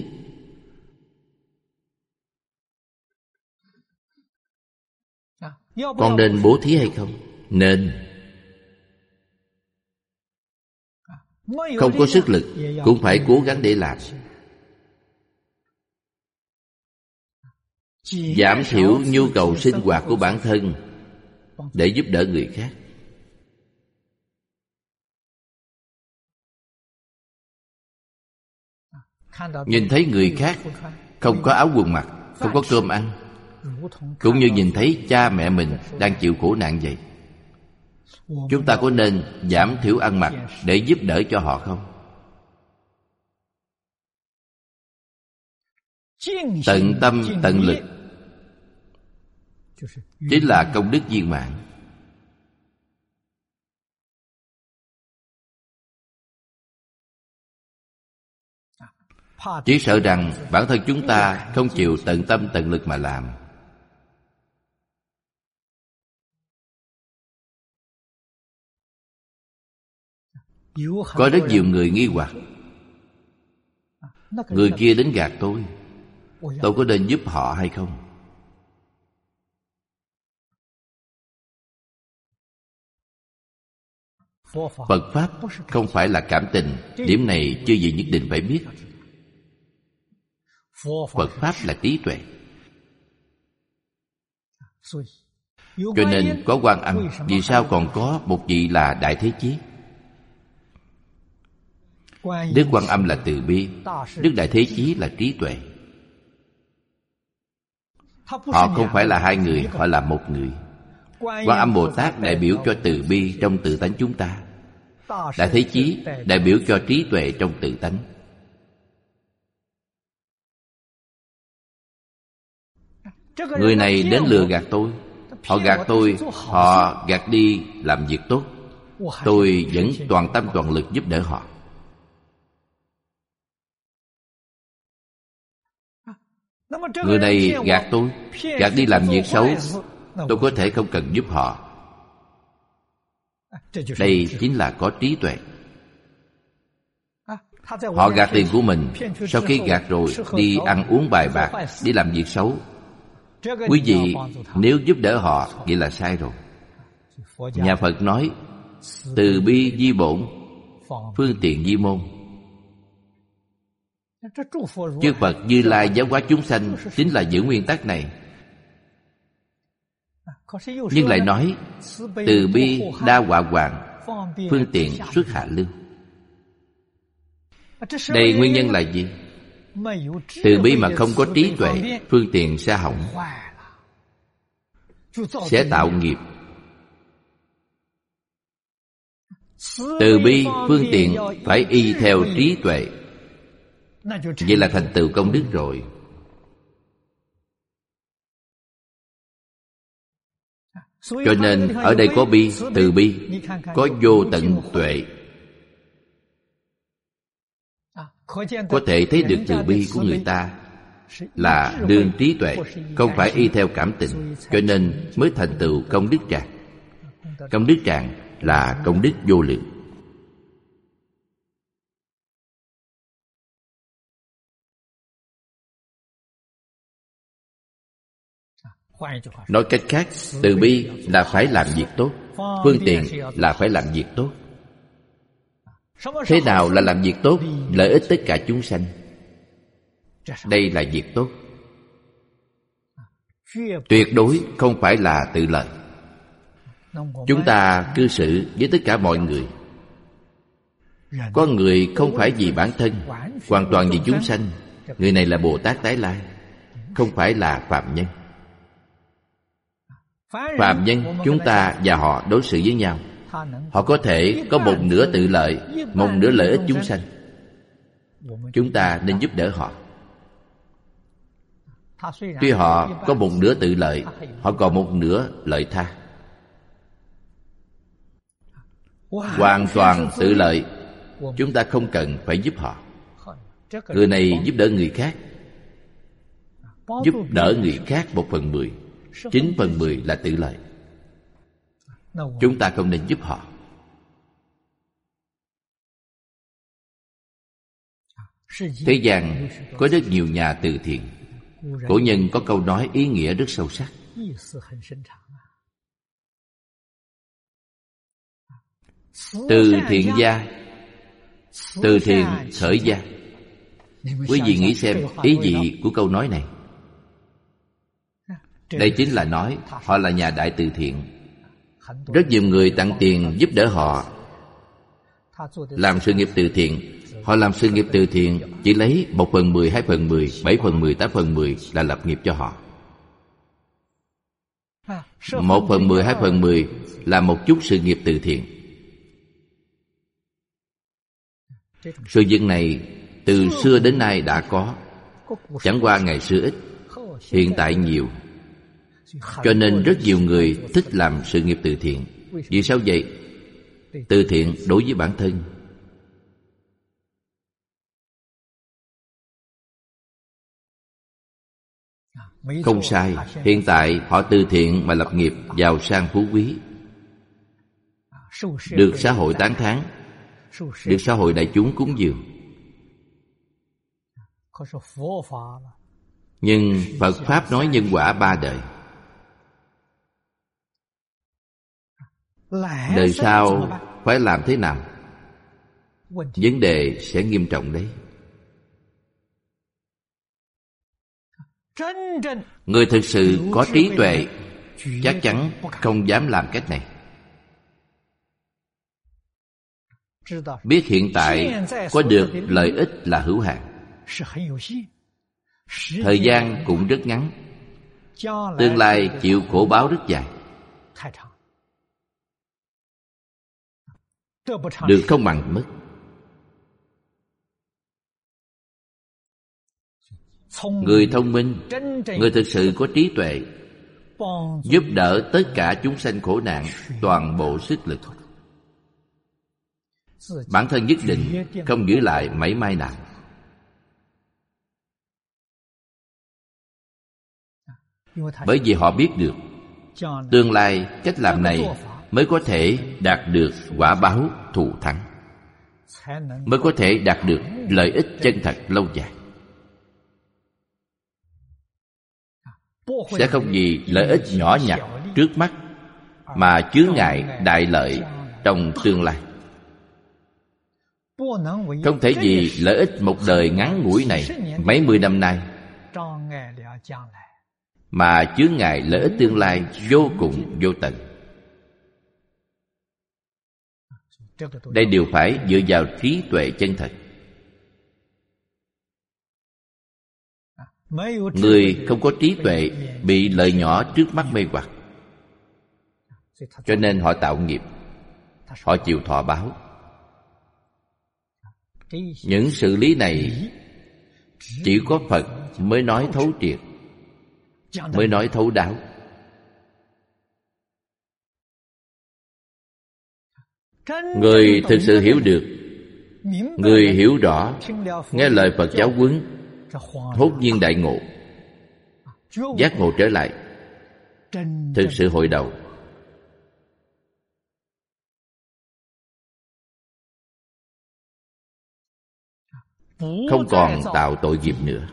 A: Con nên bố thí hay không? Nên. Không có sức lực cũng phải cố gắng để làm. Giảm thiểu nhu cầu sinh hoạt của bản thân để giúp đỡ người khác. Nhìn thấy người khác không có áo quần mặc, không có cơm ăn, cũng như nhìn thấy cha mẹ mình đang chịu khổ nạn vậy. Chúng ta có nên giảm thiểu ăn mặc để giúp đỡ cho họ không? Tận tâm tận lực chính là công đức viên mãn. Chỉ sợ rằng bản thân chúng ta không chịu tận tâm tận lực mà làm. Có rất nhiều người nghi hoặc, người kia đến gạt tôi, tôi có nên giúp họ hay không? Phật Pháp không phải là cảm tình. Điểm này chưa gì nhất định phải biết. Phật Pháp là trí tuệ. Cho nên có Quan Âm, vì sao còn có một vị là Đại Thế Chí? Đức Quan Âm là từ bi, Đức Đại Thế Chí là trí tuệ. Họ không phải là hai người, họ là một người. Quan Âm Bồ Tát đại biểu cho từ bi trong tự tánh chúng ta. Đại Thế Chí đại biểu cho trí tuệ trong tự tánh. Người này đến lừa gạt tôi, họ gạt tôi, họ gạt đi làm việc tốt, tôi vẫn toàn tâm toàn lực giúp đỡ họ. Người này gạt tôi, gạt đi làm việc xấu, tôi có thể không cần giúp họ. Đây chính là có trí tuệ. Họ gạt tiền của mình, sau khi gạt rồi đi ăn uống bài bạc, đi làm việc xấu. Quý vị nếu giúp đỡ họ, vậy là sai rồi. Nhà Phật nói từ bi di bổn, phương tiện di môn. Chư Phật Như Lai giáo hóa chúng sanh chính là giữ nguyên tắc này. Nhưng lại nói từ bi đa họa hoàng, phương tiện xuất hạ lưu. Đây nguyên nhân là gì? Từ bi mà không có trí tuệ, phương tiện sẽ hỏng, sẽ tạo nghiệp. Từ bi phương tiện phải y theo trí tuệ, vậy là thành tựu công đức rồi. Cho nên ở đây có bi, từ bi, có vô tận tuệ. Có thể thấy được từ bi của người ta là đương trí tuệ, không phải y theo cảm tình, cho nên mới thành tựu công đức tràng. Công đức tràng là công đức vô lượng. Nói cách khác, từ bi là phải làm việc tốt, phương tiện là phải làm việc tốt. Thế nào là làm việc tốt? Lợi ích tất cả chúng sanh. Đây là việc tốt. Tuyệt đối không phải là tự lợi. Chúng ta cư xử với tất cả mọi người. Có người không phải vì bản thân, hoàn toàn vì chúng sanh. Người này là Bồ Tát Tái Lai, không phải là phàm nhân. Phàm nhân chúng ta và họ đối xử với nhau, họ có thể có một nửa tự lợi, một nửa lợi ích chúng sanh. Chúng ta nên giúp đỡ họ. Tuy họ có một nửa tự lợi, họ còn một nửa lợi tha. Hoàn toàn tự lợi, chúng ta không cần phải giúp họ. Người này giúp đỡ người khác, giúp đỡ người khác một phần mười, chín phần mười là tự lợi. Chúng ta không nên giúp họ. Thế gian có rất nhiều nhà từ thiện. Cổ nhân có câu nói ý nghĩa rất sâu sắc. Từ thiện gia, từ thiện khởi gia. Quý vị nghĩ xem ý gì của câu nói này. Đây chính là nói họ là nhà đại từ thiện. Rất nhiều người tặng tiền giúp đỡ họ làm sự nghiệp từ thiện. Họ làm sự nghiệp từ thiện chỉ lấy một phần mười, hai phần mười, bảy phần mười, tám phần mười là lập nghiệp cho họ. Một phần mười, hai phần mười là một chút sự nghiệp từ thiện. Sự việc này từ xưa đến nay đã có, chẳng qua ngày xưa ít, hiện tại nhiều. Cho nên rất nhiều người thích làm sự nghiệp từ thiện. Vì sao vậy? Từ thiện đối với bản thân. Không sai, hiện tại họ từ thiện mà lập nghiệp, giàu sang phú quý, được xã hội tán thán, được xã hội đại chúng cúng dường. Nhưng Phật Pháp nói nhân quả ba đời. Đời sau phải làm thế nào? Vấn đề sẽ nghiêm trọng đấy. Người thực sự có trí tuệ chắc chắn không dám làm cách này. Biết hiện tại có được lợi ích là hữu hạn, thời gian cũng rất ngắn, tương lai chịu khổ báo rất dài. Được không bằng mất. Người thông minh, người thực sự có trí tuệ, giúp đỡ tất cả chúng sanh khổ nạn toàn bộ sức lực. Bản thân nhất định không giữ lại mảy may nào. Bởi vì họ biết được tương lai cách làm này mới có thể đạt được quả báo thù thắng. mới có thể đạt được lợi ích chân thật lâu dài. Sẽ không vì lợi ích nhỏ nhặt trước mắt mà chướng ngại đại lợi trong tương lai. Không thể vì lợi ích một đời ngắn ngủi này, mấy mươi năm nay, mà chướng ngại lợi ích tương lai vô cùng vô tận. Đây đều phải dựa vào trí tuệ chân thật. Người không có trí tuệ bị lợi nhỏ trước mắt mê hoặc, cho nên họ tạo nghiệp, họ chịu thọ báo. Những sự lý này chỉ có Phật mới nói thấu triệt, mới nói thấu đáo. Người thực sự hiểu được, người hiểu rõ, nghe lời Phật giáo huấn, hốt nhiên đại ngộ, giác ngộ trở lại, thực sự hội đầu, không còn tạo tội nghiệp nữa.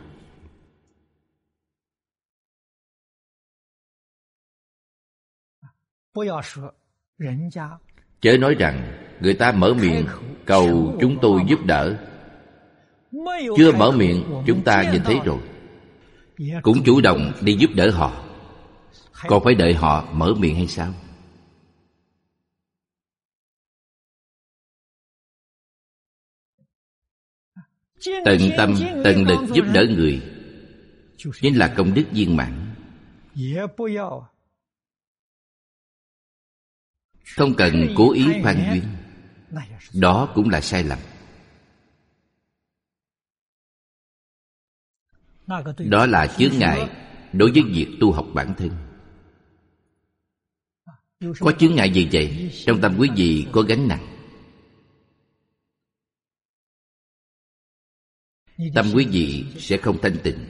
A: Chớ nói rằng người ta mở miệng cầu chúng tôi giúp đỡ, chưa mở miệng chúng ta nhìn thấy rồi, cũng chủ động đi giúp đỡ họ, còn phải đợi họ mở miệng hay sao? Tận tâm tận lực giúp đỡ người chính là công đức viên mãn. Không cần cố ý phan duyên, đó cũng là sai lầm. Đó là chướng ngại đối với việc tu học bản thân. Có chướng ngại gì vậy? Trong tâm quý vị có gánh nặng. Tâm quý vị sẽ không thanh tịnh.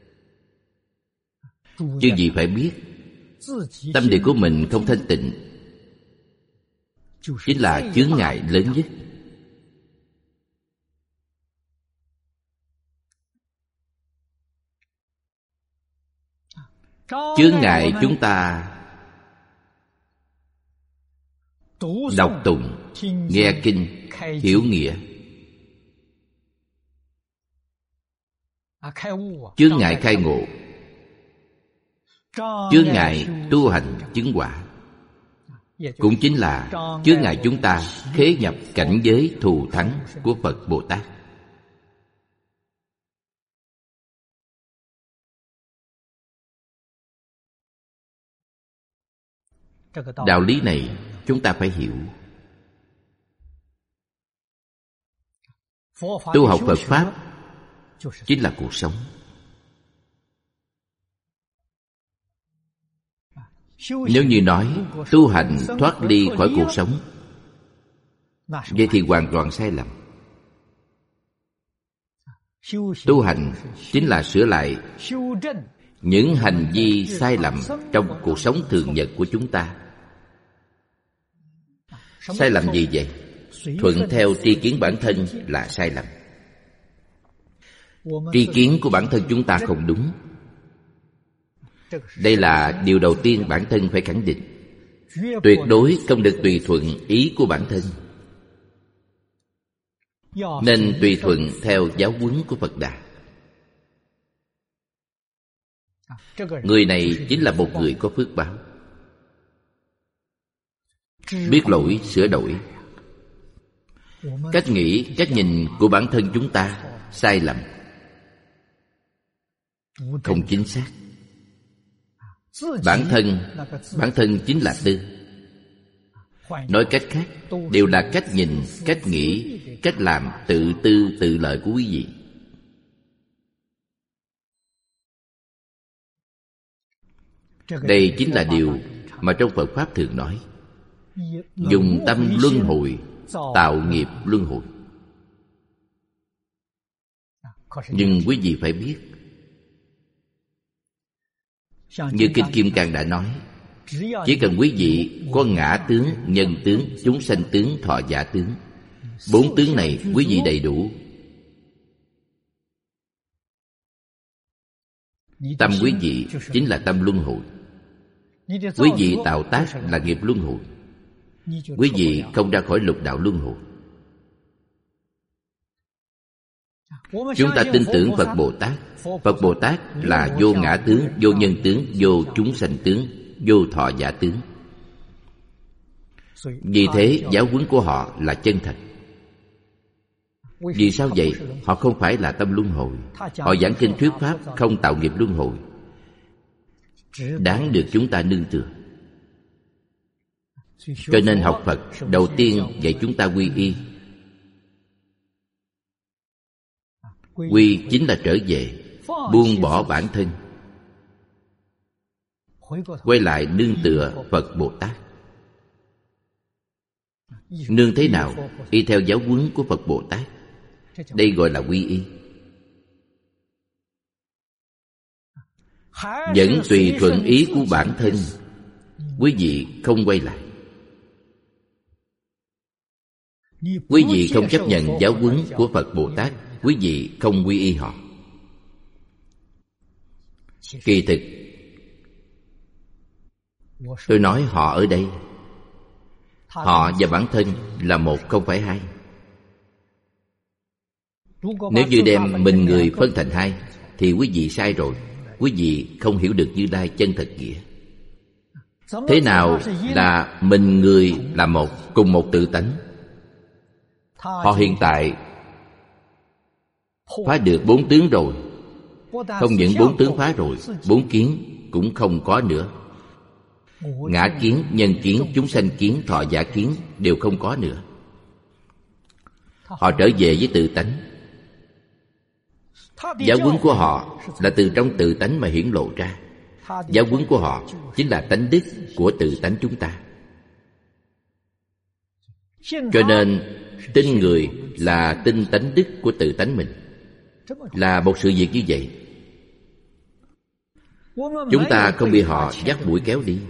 A: Chứ gì phải biết, tâm địa của mình không thanh tịnh chính là chướng ngại lớn nhất. Chướng ngại chúng ta đọc tụng, nghe kinh, hiểu nghĩa. Chướng ngại khai ngộ, chướng ngại tu hành chứng quả, cũng chính là chướng ngại chúng ta khế nhập cảnh giới thù thắng của Phật Bồ Tát. Đạo lý này chúng ta phải hiểu. Tu học Phật Pháp chính là cuộc sống. Nếu như nói tu hành thoát ly khỏi cuộc sống, vậy thì hoàn toàn sai lầm. Tu hành chính là sửa lại những hành vi sai lầm trong cuộc sống thường nhật của chúng ta. Sai lầm gì vậy? Thuận theo tri kiến bản thân là sai lầm. Tri kiến của bản thân chúng ta không đúng. Đây là điều đầu tiên bản thân phải khẳng định. Tuyệt đối không được tùy thuận ý của bản thân, nên tùy thuận theo giáo huấn của Phật Đà. Người này chính là một người có phước báo, biết lỗi sửa đổi. Cách nghĩ, cách nhìn của bản thân chúng ta sai lầm, không chính xác. Bản thân, bản thân chính là tư. Nói cách khác, đều là cách nhìn, cách nghĩ, cách làm tự tư tự lợi của quý vị. Đây chính là điều mà trong Phật Pháp thường nói: dùng tâm luân hồi, tạo nghiệp luân hồi. Nhưng quý vị phải biết, như Kinh Kim Cang đã nói, chỉ cần quý vị có ngã tướng, nhân tướng, chúng sanh tướng, thọ giả tướng, Bốn tướng này quý vị đầy đủ. Tâm quý vị chính là tâm luân hồi. Quý vị tạo tác là nghiệp luân hồi. Quý vị không ra khỏi lục đạo luân hồi. Chúng ta tin tưởng Phật Bồ Tát. Phật Bồ Tát là vô ngã tướng, vô nhân tướng, vô chúng sanh tướng, vô thọ giả tướng. Vì thế giáo huấn của họ là chân thật. Vì sao vậy? Họ không phải là tâm luân hồi. Họ giảng kinh thuyết pháp không tạo nghiệp luân hồi, đáng được chúng ta nương tựa. Cho nên học Phật đầu tiên dạy chúng ta quy y. Quy chính là trở về, buông bỏ bản thân, quay lại nương tựa Phật Bồ Tát. Nương thế nào? Y theo giáo huấn của Phật Bồ Tát. Đây gọi là quy y. Vẫn tùy thuận ý của bản thân, quý vị không quay lại. Quý vị không chấp nhận giáo huấn của Phật Bồ Tát, quý vị không quy y họ. Kỳ thực tôi nói họ ở đây, họ và bản thân là một không phải hai. Nếu như đem mình người phân thành hai thì quý vị sai rồi. Quý vị không hiểu được Như Lai chân thật nghĩa. Thế nào là mình người là một, cùng một tự tánh? Họ hiện tại phá được bốn tướng rồi. Không những bốn tướng phá rồi, bốn kiến cũng không có nữa. Ngã kiến, nhân kiến, chúng sanh kiến, thọ giả kiến đều không có nữa. Họ trở về với tự tánh. Giáo huấn của họ là từ trong tự tánh mà hiển lộ ra. Giáo huấn của họ chính là tánh đức của tự tánh chúng ta. Cho nên tin người là tin tánh đức của tự tánh mình, là một sự việc như vậy. Chúng ta không bị họ dắt mũi kéo đi.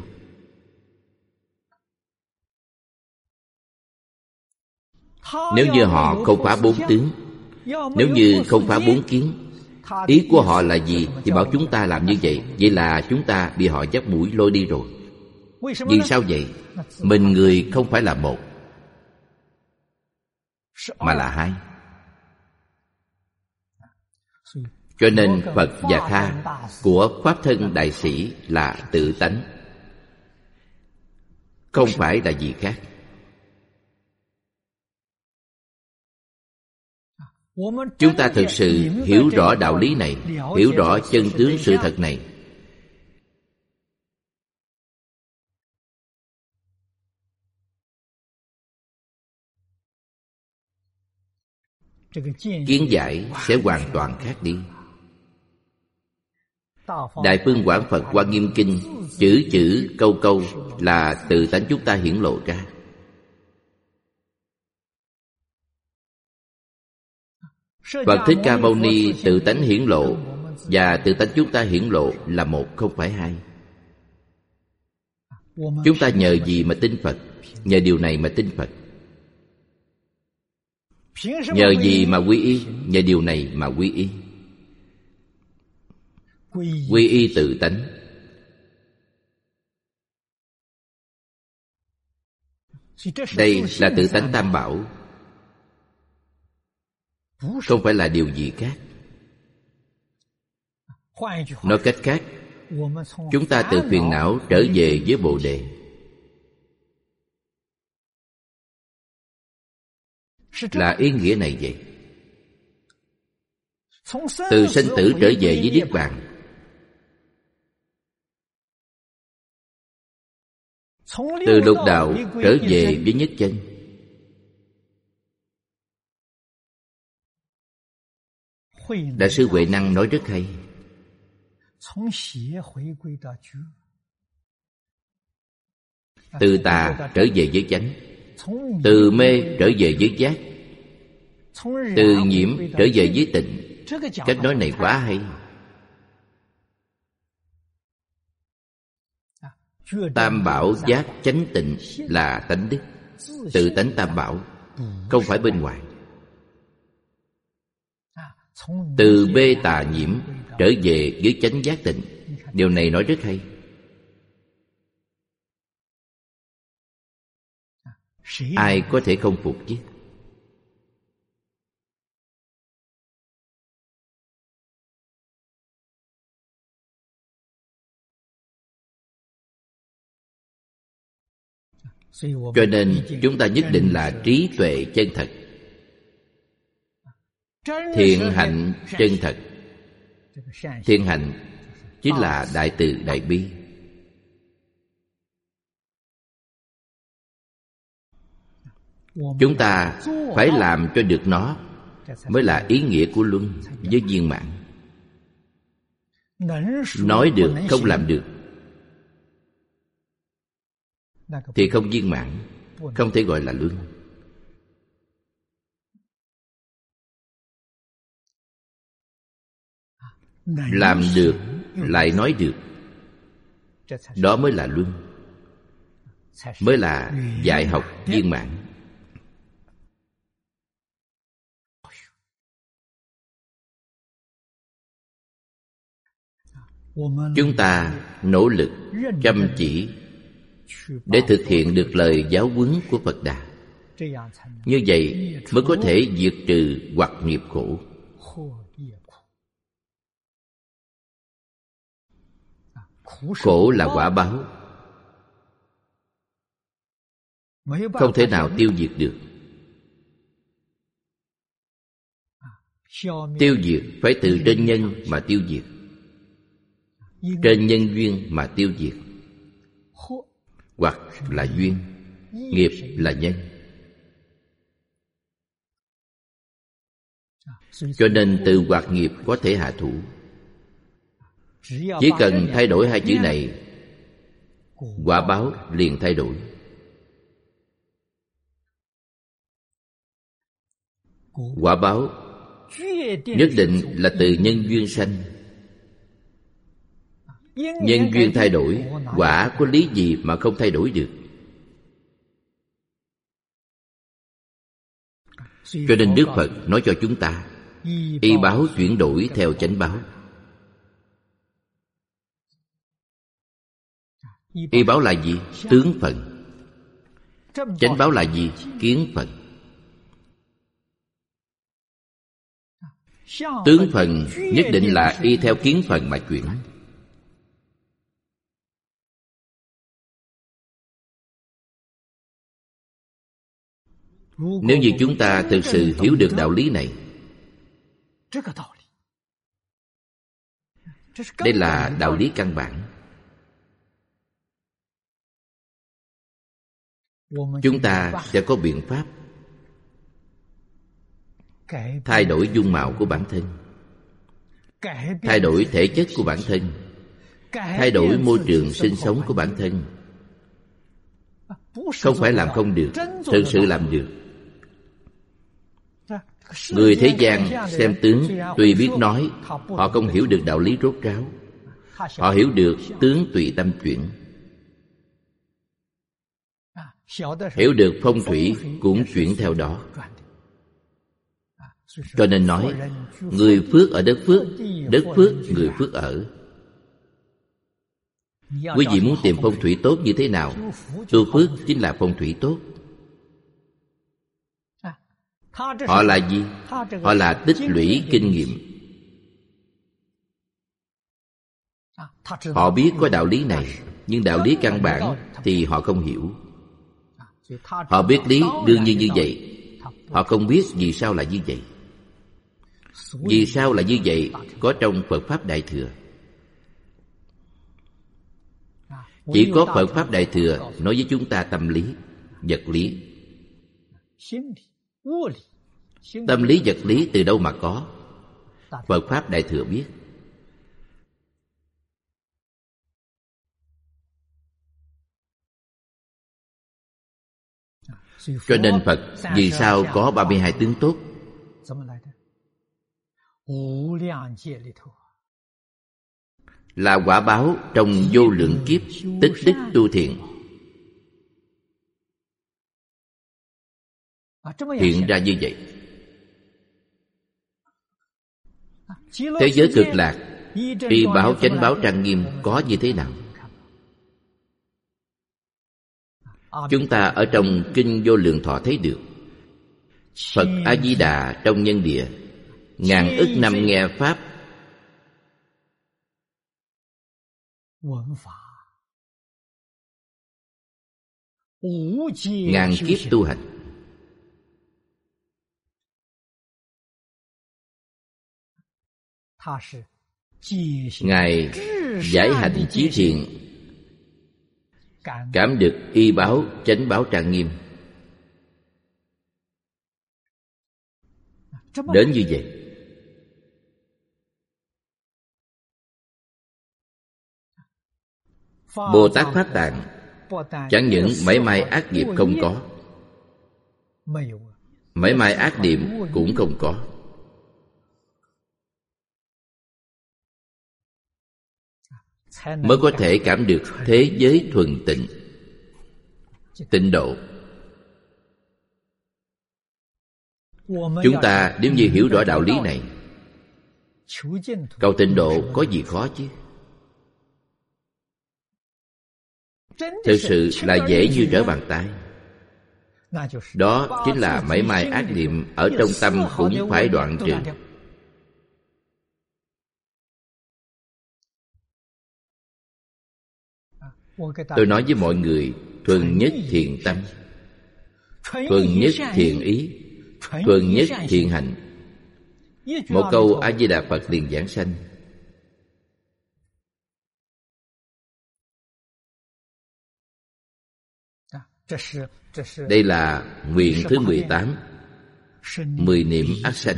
A: Nếu như họ không phá bốn tướng, nếu như không phá bốn kiến, ý của họ là gì thì bảo chúng ta làm như vậy. Vậy là chúng ta bị họ dắt mũi lôi đi rồi. Vì sao vậy? Mình người không phải là một, mà là hai. Cho nên Phật và Tha của Pháp Thân Đại Sĩ là tự tánh, không phải là gì khác. Chúng ta thực sự hiểu rõ đạo lý này, hiểu rõ chân tướng sự thật này, kiến giải sẽ hoàn toàn khác đi. Đại Phương Quảng Phật Hoa Nghiêm Kinh, chữ chữ câu câu là tự tánh chúng ta hiển lộ ra. Phật Thích Ca Mâu Ni tự tánh hiển lộ và tự tánh chúng ta hiển lộ là một không phải hai. Chúng ta nhờ gì mà tin Phật? Nhờ điều này mà tin Phật. Nhờ gì mà quy y? Nhờ điều này mà quy y. Quy y tự tánh. Đây là tự tánh Tam Bảo, không phải là điều gì khác. Nói cách khác, chúng ta từ phiền não trở về với Bồ Đề. Là ý nghĩa này vậy. Từ sinh tử trở về với Niết Bàn. Từ lục đạo trở về với nhất chân. Đại sư Huệ Năng nói rất hay. Từ tà trở về với chánh, từ mê trở về với giác, từ nhiễm trở về với tịnh. Cách nói này quá hay. Tam bảo giác chánh tịnh là tánh đức. Tự tánh Tam bảo không phải bên ngoài. Từ bê tà nhiễm trở về với chánh giác tịnh. Điều này nói rất hay. Ai có thể không phục chứ? Cho nên chúng ta nhất định là trí tuệ chân thật, thiện hạnh chân thật. Thiện hạnh chính là đại từ đại bi. Chúng ta phải làm cho được nó mới là ý nghĩa của luân với viên mãn. Nói được không làm được thì không viên mãn, không thể gọi là luân. Làm được lại nói được, đó mới là luân, mới là dạy học viên mãn. Chúng ta nỗ lực chăm chỉ để thực hiện được lời giáo huấn của Phật Đà. Như vậy mới có thể diệt trừ hoặc nghiệp khổ. Khổ là quả báo, không thể nào tiêu diệt được. Tiêu diệt phải từ trên nhân mà tiêu diệt, trên nhân duyên mà tiêu diệt. Hoặc là duyên, nghiệp là nhân. Cho nên từ hoặc nghiệp có thể hạ thủ. Chỉ cần thay đổi hai chữ này, quả báo liền thay đổi. Quả báo nhất định là từ nhân duyên sanh. Nhân duyên thay đổi, quả có lý gì mà không thay đổi được? Cho nên Đức Phật nói cho chúng ta, y báo chuyển đổi theo chánh báo. Y báo là gì? Tướng phận. Chánh báo là gì? Kiến phận. Tướng phận nhất định là y theo kiến phận mà chuyển. Nếu như chúng ta thực sự hiểu được đạo lý này, đây là đạo lý căn bản, chúng ta sẽ có biện pháp thay đổi dung mạo của bản thân, thay đổi thể chất của bản thân, thay đổi môi trường sinh sống của bản thân. Không phải làm không được, thực sự làm được. Người thế gian xem tướng tuy biết nói, họ không hiểu được đạo lý rốt ráo. Họ hiểu được tướng tùy tâm chuyển, hiểu được phong thủy cũng chuyển theo đó. Cho nên nói, người phước ở đất phước, đất phước người phước ở. Quý vị muốn tìm phong thủy tốt như thế nào? Tu phước chính là phong thủy tốt. Họ là gì? Họ là tích lũy kinh nghiệm. Họ biết có đạo lý này, nhưng đạo lý căn bản thì họ không hiểu. Họ biết lý đương nhiên như vậy, họ không biết vì sao là như vậy. Vì sao là như vậy có trong Phật Pháp Đại Thừa. Chỉ có Phật Pháp Đại Thừa nói với chúng ta tâm lý, vật lý. Tâm lý vật lý từ đâu mà có? Phật Pháp Đại Thừa biết. Cho nên Phật vì sao có ba mươi hai tướng tốt? Là quả báo trong vô lượng kiếp tích đức tu thiện. hiện ra như vậy. Thế giới cực lạc, y báo chánh báo trang nghiêm có như thế nào? Chúng ta ở trong Kinh Vô Lượng Thọ thấy được. Phật A-di-đà trong nhân địa, ngàn ức năm nghe Pháp, ngàn kiếp tu hành. Ngài giải hành chí thiện, cảm được y báo chánh báo trang nghiêm. Đến như vậy, Bồ Tát Pháp Tạng chẳng những mảy may ác nghiệp không có, mảy may ác niệm cũng không có. Mới có thể cảm được thế giới thuần tịnh, tịnh độ. Chúng ta nếu như hiểu rõ đạo lý này, cầu tịnh độ có gì khó chứ? Thực sự là dễ như trở bàn tay. Đó chính là mảy may ác niệm ở trong tâm cũng phải đoạn trừ. Tôi nói với mọi người, thuần nhất thiện tâm, thuần nhất thiện ý, thuần nhất thiện hành. Một câu A-di-đà Phật liền giảng sanh. Đây là nguyện thứ mười tám, mười niệm ác sanh.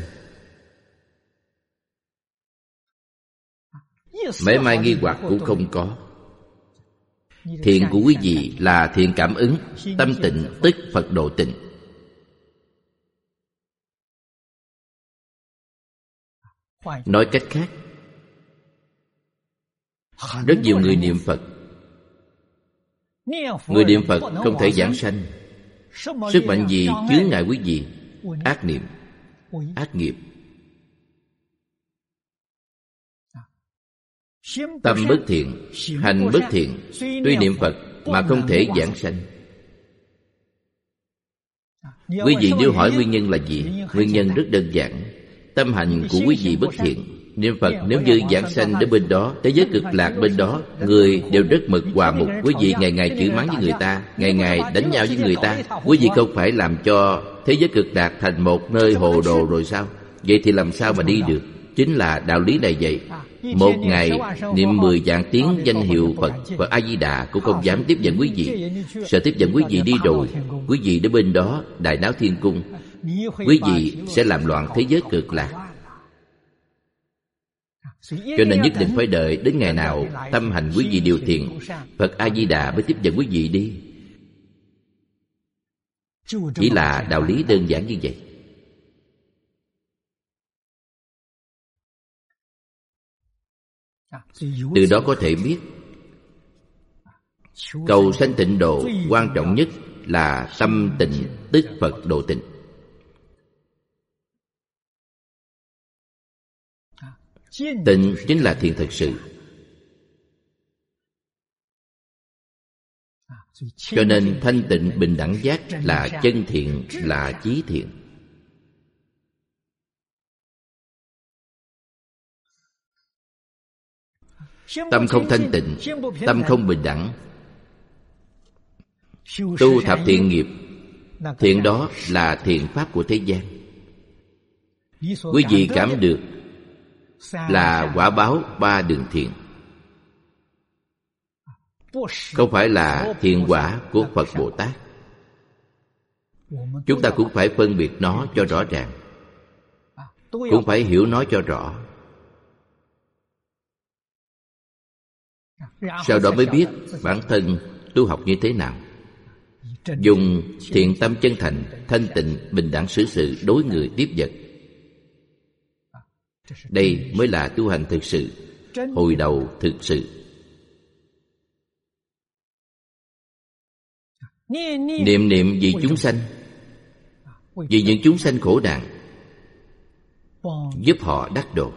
A: Mảy may nghi hoặc cũng không có. Thiện của quý vị là thiện cảm ứng, tâm tịnh tức Phật độ tịnh. Nói cách khác, rất nhiều người niệm Phật. Người niệm Phật không thể giảng sanh. Sức mạnh gì chướng ngại quý vị? Ác niệm, ác nghiệp. Tâm bất thiện, hành bất thiện, tuy niệm Phật mà không thể giảng sanh. Quý vị nếu hỏi nguyên nhân là gì? Nguyên nhân rất đơn giản. Tâm hành của quý vị bất thiện. Niệm Phật nếu như giảng sanh đến bên đó, thế giới cực lạc bên đó, người đều rất mực hòa mục. Quý vị ngày ngày chửi mắng với người ta, ngày ngày đánh nhau với người ta. Quý vị không phải làm cho thế giới cực lạc thành một nơi hồ đồ rồi sao? Vậy thì làm sao mà đi được? Chính là đạo lý này vậy. Một ngày niệm mười vạn tiếng danh hiệu Phật và A-di-đà cũng không dám tiếp dẫn quý vị. Sợ tiếp dẫn quý vị đi rồi, quý vị đến bên đó đại náo thiên cung, quý vị sẽ làm loạn thế giới cực lạc. Cho nên nhất định phải đợi đến ngày nào tâm hành quý vị điều thiện, Phật A-di-đà mới tiếp dẫn quý vị đi. Chỉ là đạo lý đơn giản như vậy. Từ đó có thể biết cầu sanh tịnh độ quan trọng nhất là tâm tịnh tức Phật độ tịnh. Tịnh chính là thiện thật sự. Cho nên thanh tịnh bình đẳng giác là chân thiện, là chí thiện. Tâm không thanh tịnh, tâm không bình đẳng, tu thập thiện nghiệp, thiện đó là thiện pháp của thế gian. Quý vị cảm được là quả báo ba đường thiện, không phải là thiện quả của Phật Bồ Tát. Chúng ta cũng phải phân biệt nó cho rõ ràng, cũng phải hiểu nó cho rõ. Sau đó mới biết bản thân tu học như thế nào. Dùng thiện tâm chân thành, thanh tịnh, bình đẳng xử sự đối người tiếp vật. Đây mới là tu hành thực sự, hồi đầu thực sự. Niệm niệm vì chúng sanh, vì những chúng sanh khổ nạn, giúp họ đắc độ.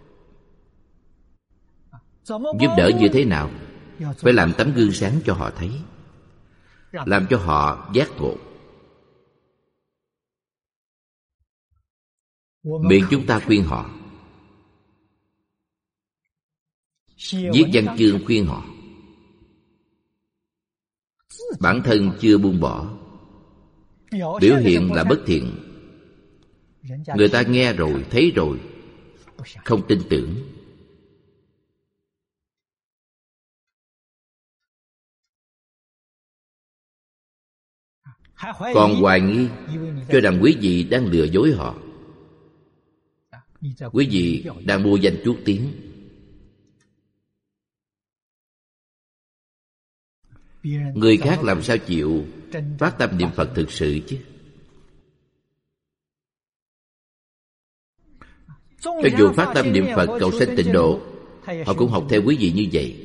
A: Giúp đỡ như thế nào? Phải làm tấm gương sáng cho họ thấy, làm cho họ giác ngộ. Miệng chúng ta khuyên họ, viết văn chương khuyên họ, bản thân chưa buông bỏ, biểu hiện là bất thiện. Người ta nghe rồi, thấy rồi, không tin tưởng, còn hoài nghi, cho rằng quý vị đang lừa dối họ, quý vị đang mua danh chuốt tiếng. Người khác làm sao chịu phát tâm niệm Phật thực sự chứ? Cho dù phát tâm niệm Phật cầu sanh tịnh độ, họ cũng học theo quý vị như vậy.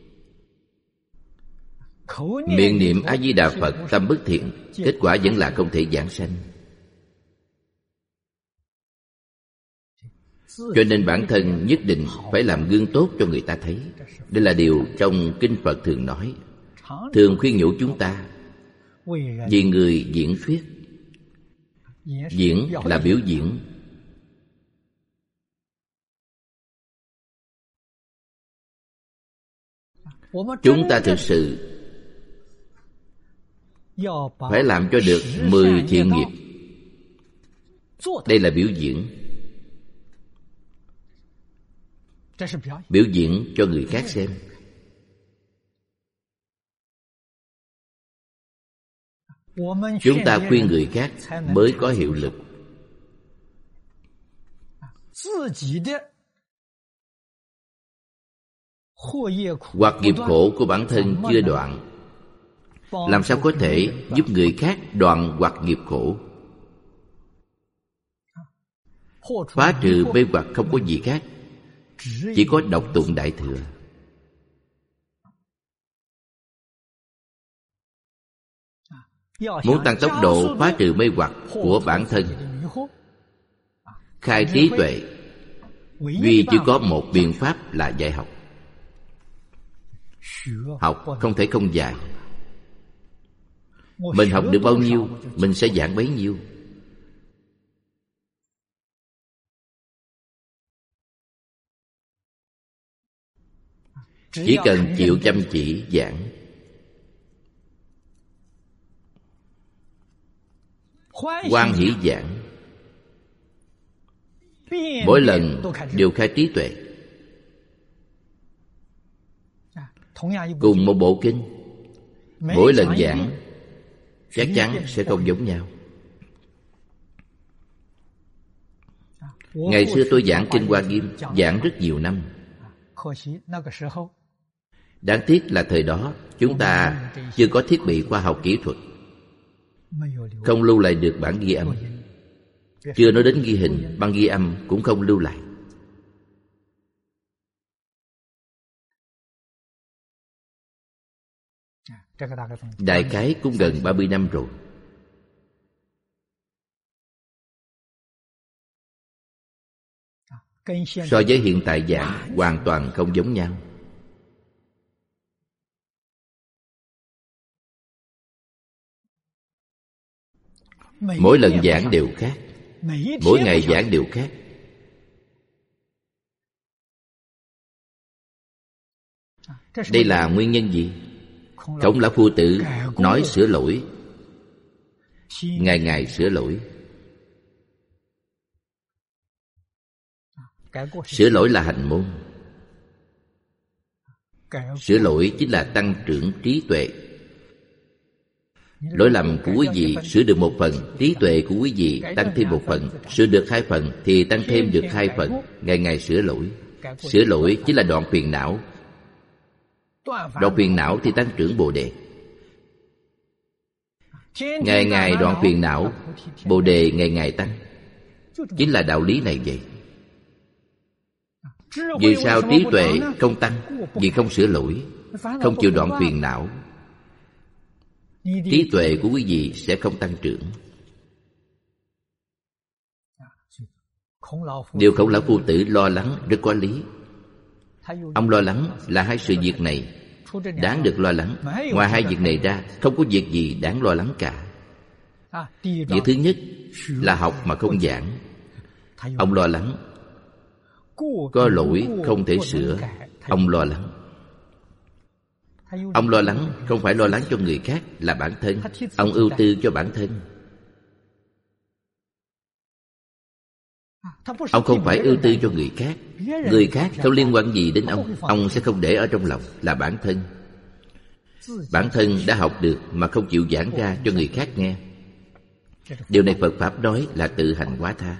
A: Miệng niệm A Di Đà Phật tâm bất thiện, kết quả vẫn là không thể giảng sanh. Cho nên bản thân nhất định phải làm gương tốt cho người ta thấy. Đây là điều trong Kinh Phật thường nói, thường khuyên nhủ chúng ta. Vì người diễn thuyết, diễn là biểu diễn. Chúng ta thực sự phải làm cho được mười thiện nghiệp. Đây là biểu diễn. Biểu diễn cho người khác xem. Chúng ta khuyên người khác mới có hiệu lực. Hoặc nghiệp khổ của bản thân chưa đoạn, làm sao có thể giúp người khác đoạn hoặc nghiệp khổ? Phá trừ mê hoặc không có gì khác, chỉ có đọc tụng Đại Thừa. Muốn tăng tốc độ phá trừ mê hoặc của bản thân, khai trí tuệ, duy chỉ có một biện pháp là dạy học. Học không thể không dạy. Mình học được bao nhiêu, mình sẽ giảng bấy nhiêu. Chỉ cần chịu chăm chỉ giảng, hoan hỷ giảng, mỗi lần đều khai trí tuệ. Cùng một bộ kinh, mỗi lần giảng chắc chắn sẽ không giống nhau. Ngày xưa tôi giảng Kinh Hoa Nghiêm, giảng rất nhiều năm. Đáng tiếc là thời đó chúng ta chưa có thiết bị khoa học kỹ thuật, không lưu lại được bản ghi âm. Chưa nói đến ghi hình, băng ghi âm cũng không lưu lại. Đại khái cũng gần ba mươi năm rồi. So với hiện tại giảng hoàn toàn không giống nhau. Mỗi lần giảng đều khác, mỗi ngày giảng đều khác. Đây là nguyên nhân gì? Khổng Lão Phu Tử nói sửa lỗi, ngày ngày sửa lỗi. Sửa lỗi là hành môn. Sửa lỗi chính là tăng trưởng trí tuệ. Lỗi lầm của quý vị sửa được một phần, trí tuệ của quý vị tăng thêm một phần. Sửa được hai phần thì tăng thêm được hai phần. Ngày ngày sửa lỗi. Sửa lỗi chính là đoạn phiền não. Đoạn phiền não thì tăng trưởng Bồ Đề. Ngày ngày đoạn phiền não, Bồ Đề ngày ngày tăng. Chính là đạo lý này vậy. Vì sao trí tuệ không tăng? Vì không sửa lỗi, không chịu đoạn phiền não. Trí tuệ của quý vị sẽ không tăng trưởng. Điều Khổng Lão Phu Tử lo lắng rất có lý. Ông lo lắng là hai sự việc này đáng được lo lắng. Ngoài hai việc này ra, không có việc gì đáng lo lắng cả. Việc thứ nhất là học mà không giảng. Ông lo lắng có lỗi không thể sửa. Ông lo lắng. Ông lo lắng không phải lo lắng cho người khác, là bản thân. Ông ưu tư cho bản thân. Ông không phải ưu tư cho người khác. Người khác không liên quan gì đến ông. Ông sẽ không để ở trong lòng, là bản thân. Bản thân đã học được mà không chịu giảng ra cho người khác nghe. Điều này Phật Pháp nói là tự hành quá tha.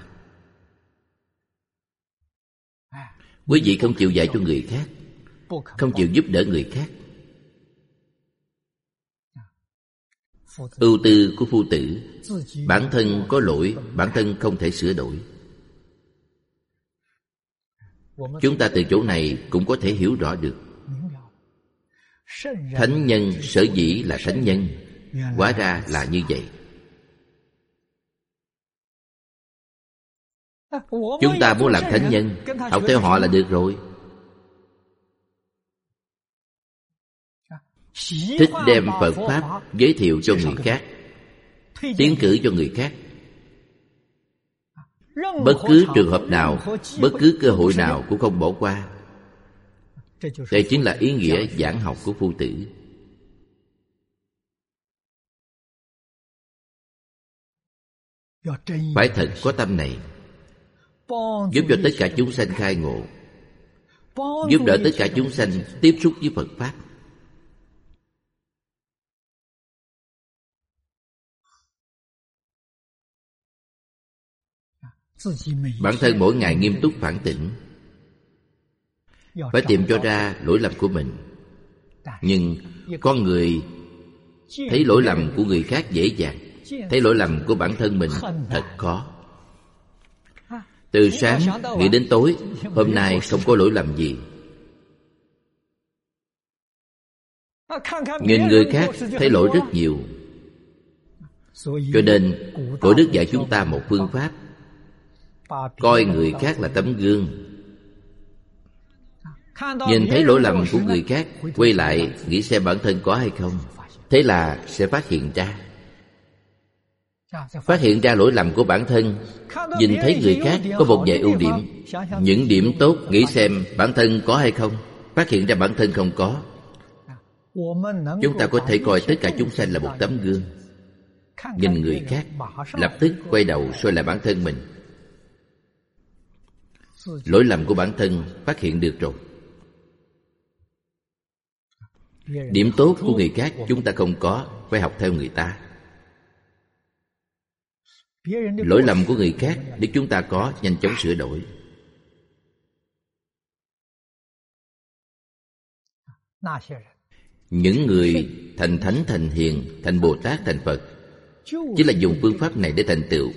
A: Quý vị không chịu dạy cho người khác, không chịu giúp đỡ người khác. Ưu tư của phu tử, bản thân có lỗi, bản thân không thể sửa đổi. Chúng ta từ chỗ này cũng có thể hiểu rõ được. Thánh nhân sở dĩ là thánh nhân, hóa ra là như vậy. Chúng ta muốn làm thánh nhân, học theo họ là được rồi. Thích đem Phật Pháp giới thiệu cho người khác, tiến cử cho người khác. Bất cứ trường hợp nào, bất cứ cơ hội nào cũng không bỏ qua. Đây chính là ý nghĩa giảng học của phu tử. Phải thật có tâm này, giúp cho tất cả chúng sanh khai ngộ, giúp đỡ tất cả chúng sanh tiếp xúc với Phật Pháp. Bản thân mỗi ngày nghiêm túc phản tỉnh, phải tìm cho ra lỗi lầm của mình. Nhưng con người thấy lỗi lầm của người khác dễ dàng, thấy lỗi lầm của bản thân mình thật khó. Từ sáng nghĩ đến tối, hôm nay không có lỗi lầm gì. Nhìn người khác thấy lỗi rất nhiều. Cho nên cổ đức dạy chúng ta một phương pháp: coi người khác là tấm gương. Nhìn thấy lỗi lầm của người khác, quay lại nghĩ xem bản thân có hay không. Thế là sẽ phát hiện ra. Phát hiện ra lỗi lầm của bản thân. Nhìn thấy người khác có một vài ưu điểm, những điểm tốt, nghĩ xem bản thân có hay không. Phát hiện ra bản thân không có. Chúng ta có thể coi tất cả chúng sanh là một tấm gương. Nhìn người khác, lập tức quay đầu soi lại bản thân mình. Lỗi lầm của bản thân phát hiện được rồi. Điểm tốt của người khác chúng ta không có, phải học theo người ta. Lỗi lầm của người khác nếu chúng ta có, nhanh chóng sửa đổi. Những người thành thánh, thành hiền, thành Bồ Tát, thành Phật chỉ là dùng phương pháp này để thành tựu.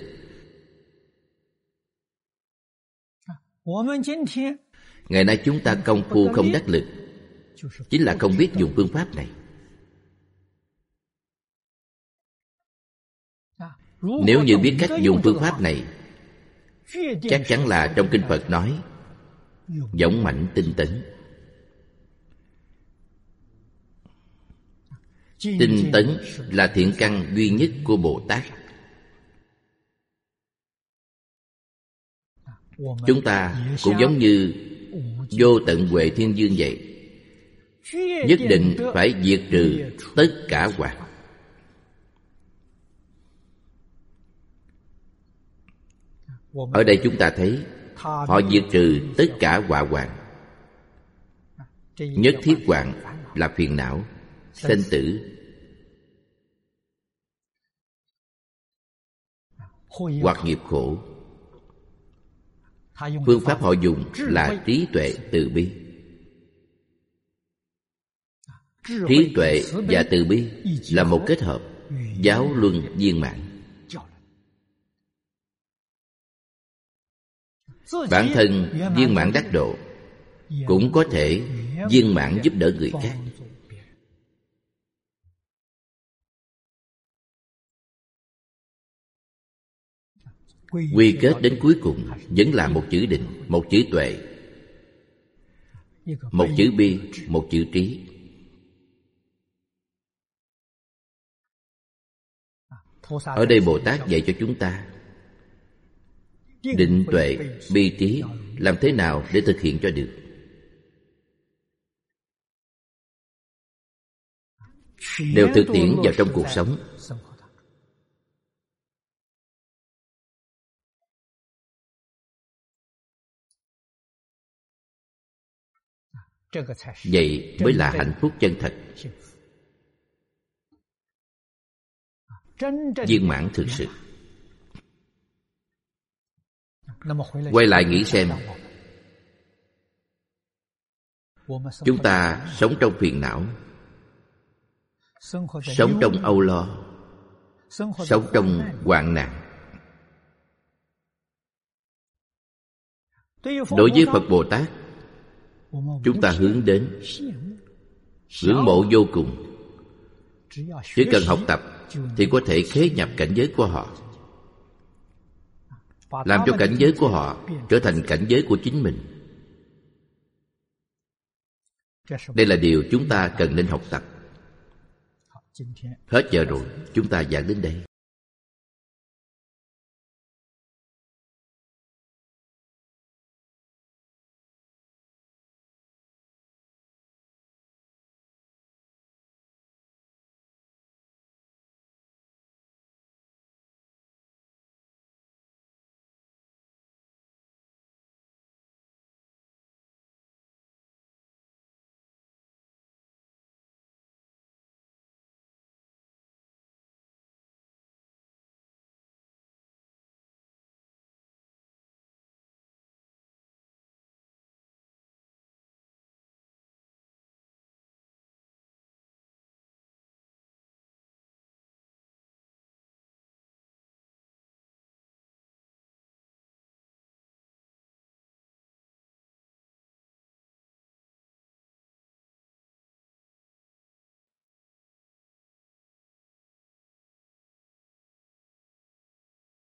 A: Ngày nay chúng ta công phu không đắc lực, chính là không biết dùng phương pháp này. Nếu như biết cách dùng phương pháp này, chắc chắn là trong kinh Phật nói dũng mãnh tinh tấn. Tinh tấn là thiện căn duy nhất của Bồ Tát. Chúng ta cũng giống như vô tận Huệ Thiên Dương vậy, nhất định phải diệt trừ tất cả hoặc. Ở đây chúng ta thấy họ diệt trừ tất cả họa hoạn. Nhất thiết hoạn là phiền não, sanh tử, hoặc nghiệp khổ. Phương pháp họ dùng là trí tuệ từ bi. Trí tuệ và từ bi là một kết hợp, giáo luân viên mãn. Bản thân viên mãn đắc độ, cũng có thể viên mãn giúp đỡ người khác. quy kết đến cuối cùng vẫn là một chữ định, một chữ tuệ, một chữ bi, một chữ trí. Ở đây Bồ Tát dạy cho chúng ta định tuệ, bi trí làm thế nào để thực hiện cho được. Đều thực tiễn vào trong cuộc sống. Vậy mới là hạnh phúc chân thật, viên mãn thực sự. Quay lại nghĩ xem, chúng ta sống trong phiền não, sống trong âu lo, sống trong hoạn nạn. Đối với Phật Bồ Tát, chúng ta hướng đến, ngưỡng mộ vô cùng. Chỉ cần học tập thì có thể khế nhập cảnh giới của họ, làm cho cảnh giới của họ trở thành cảnh giới của chính mình. Đây là điều chúng ta cần nên học tập. Hết giờ rồi, chúng ta giảng đến đây.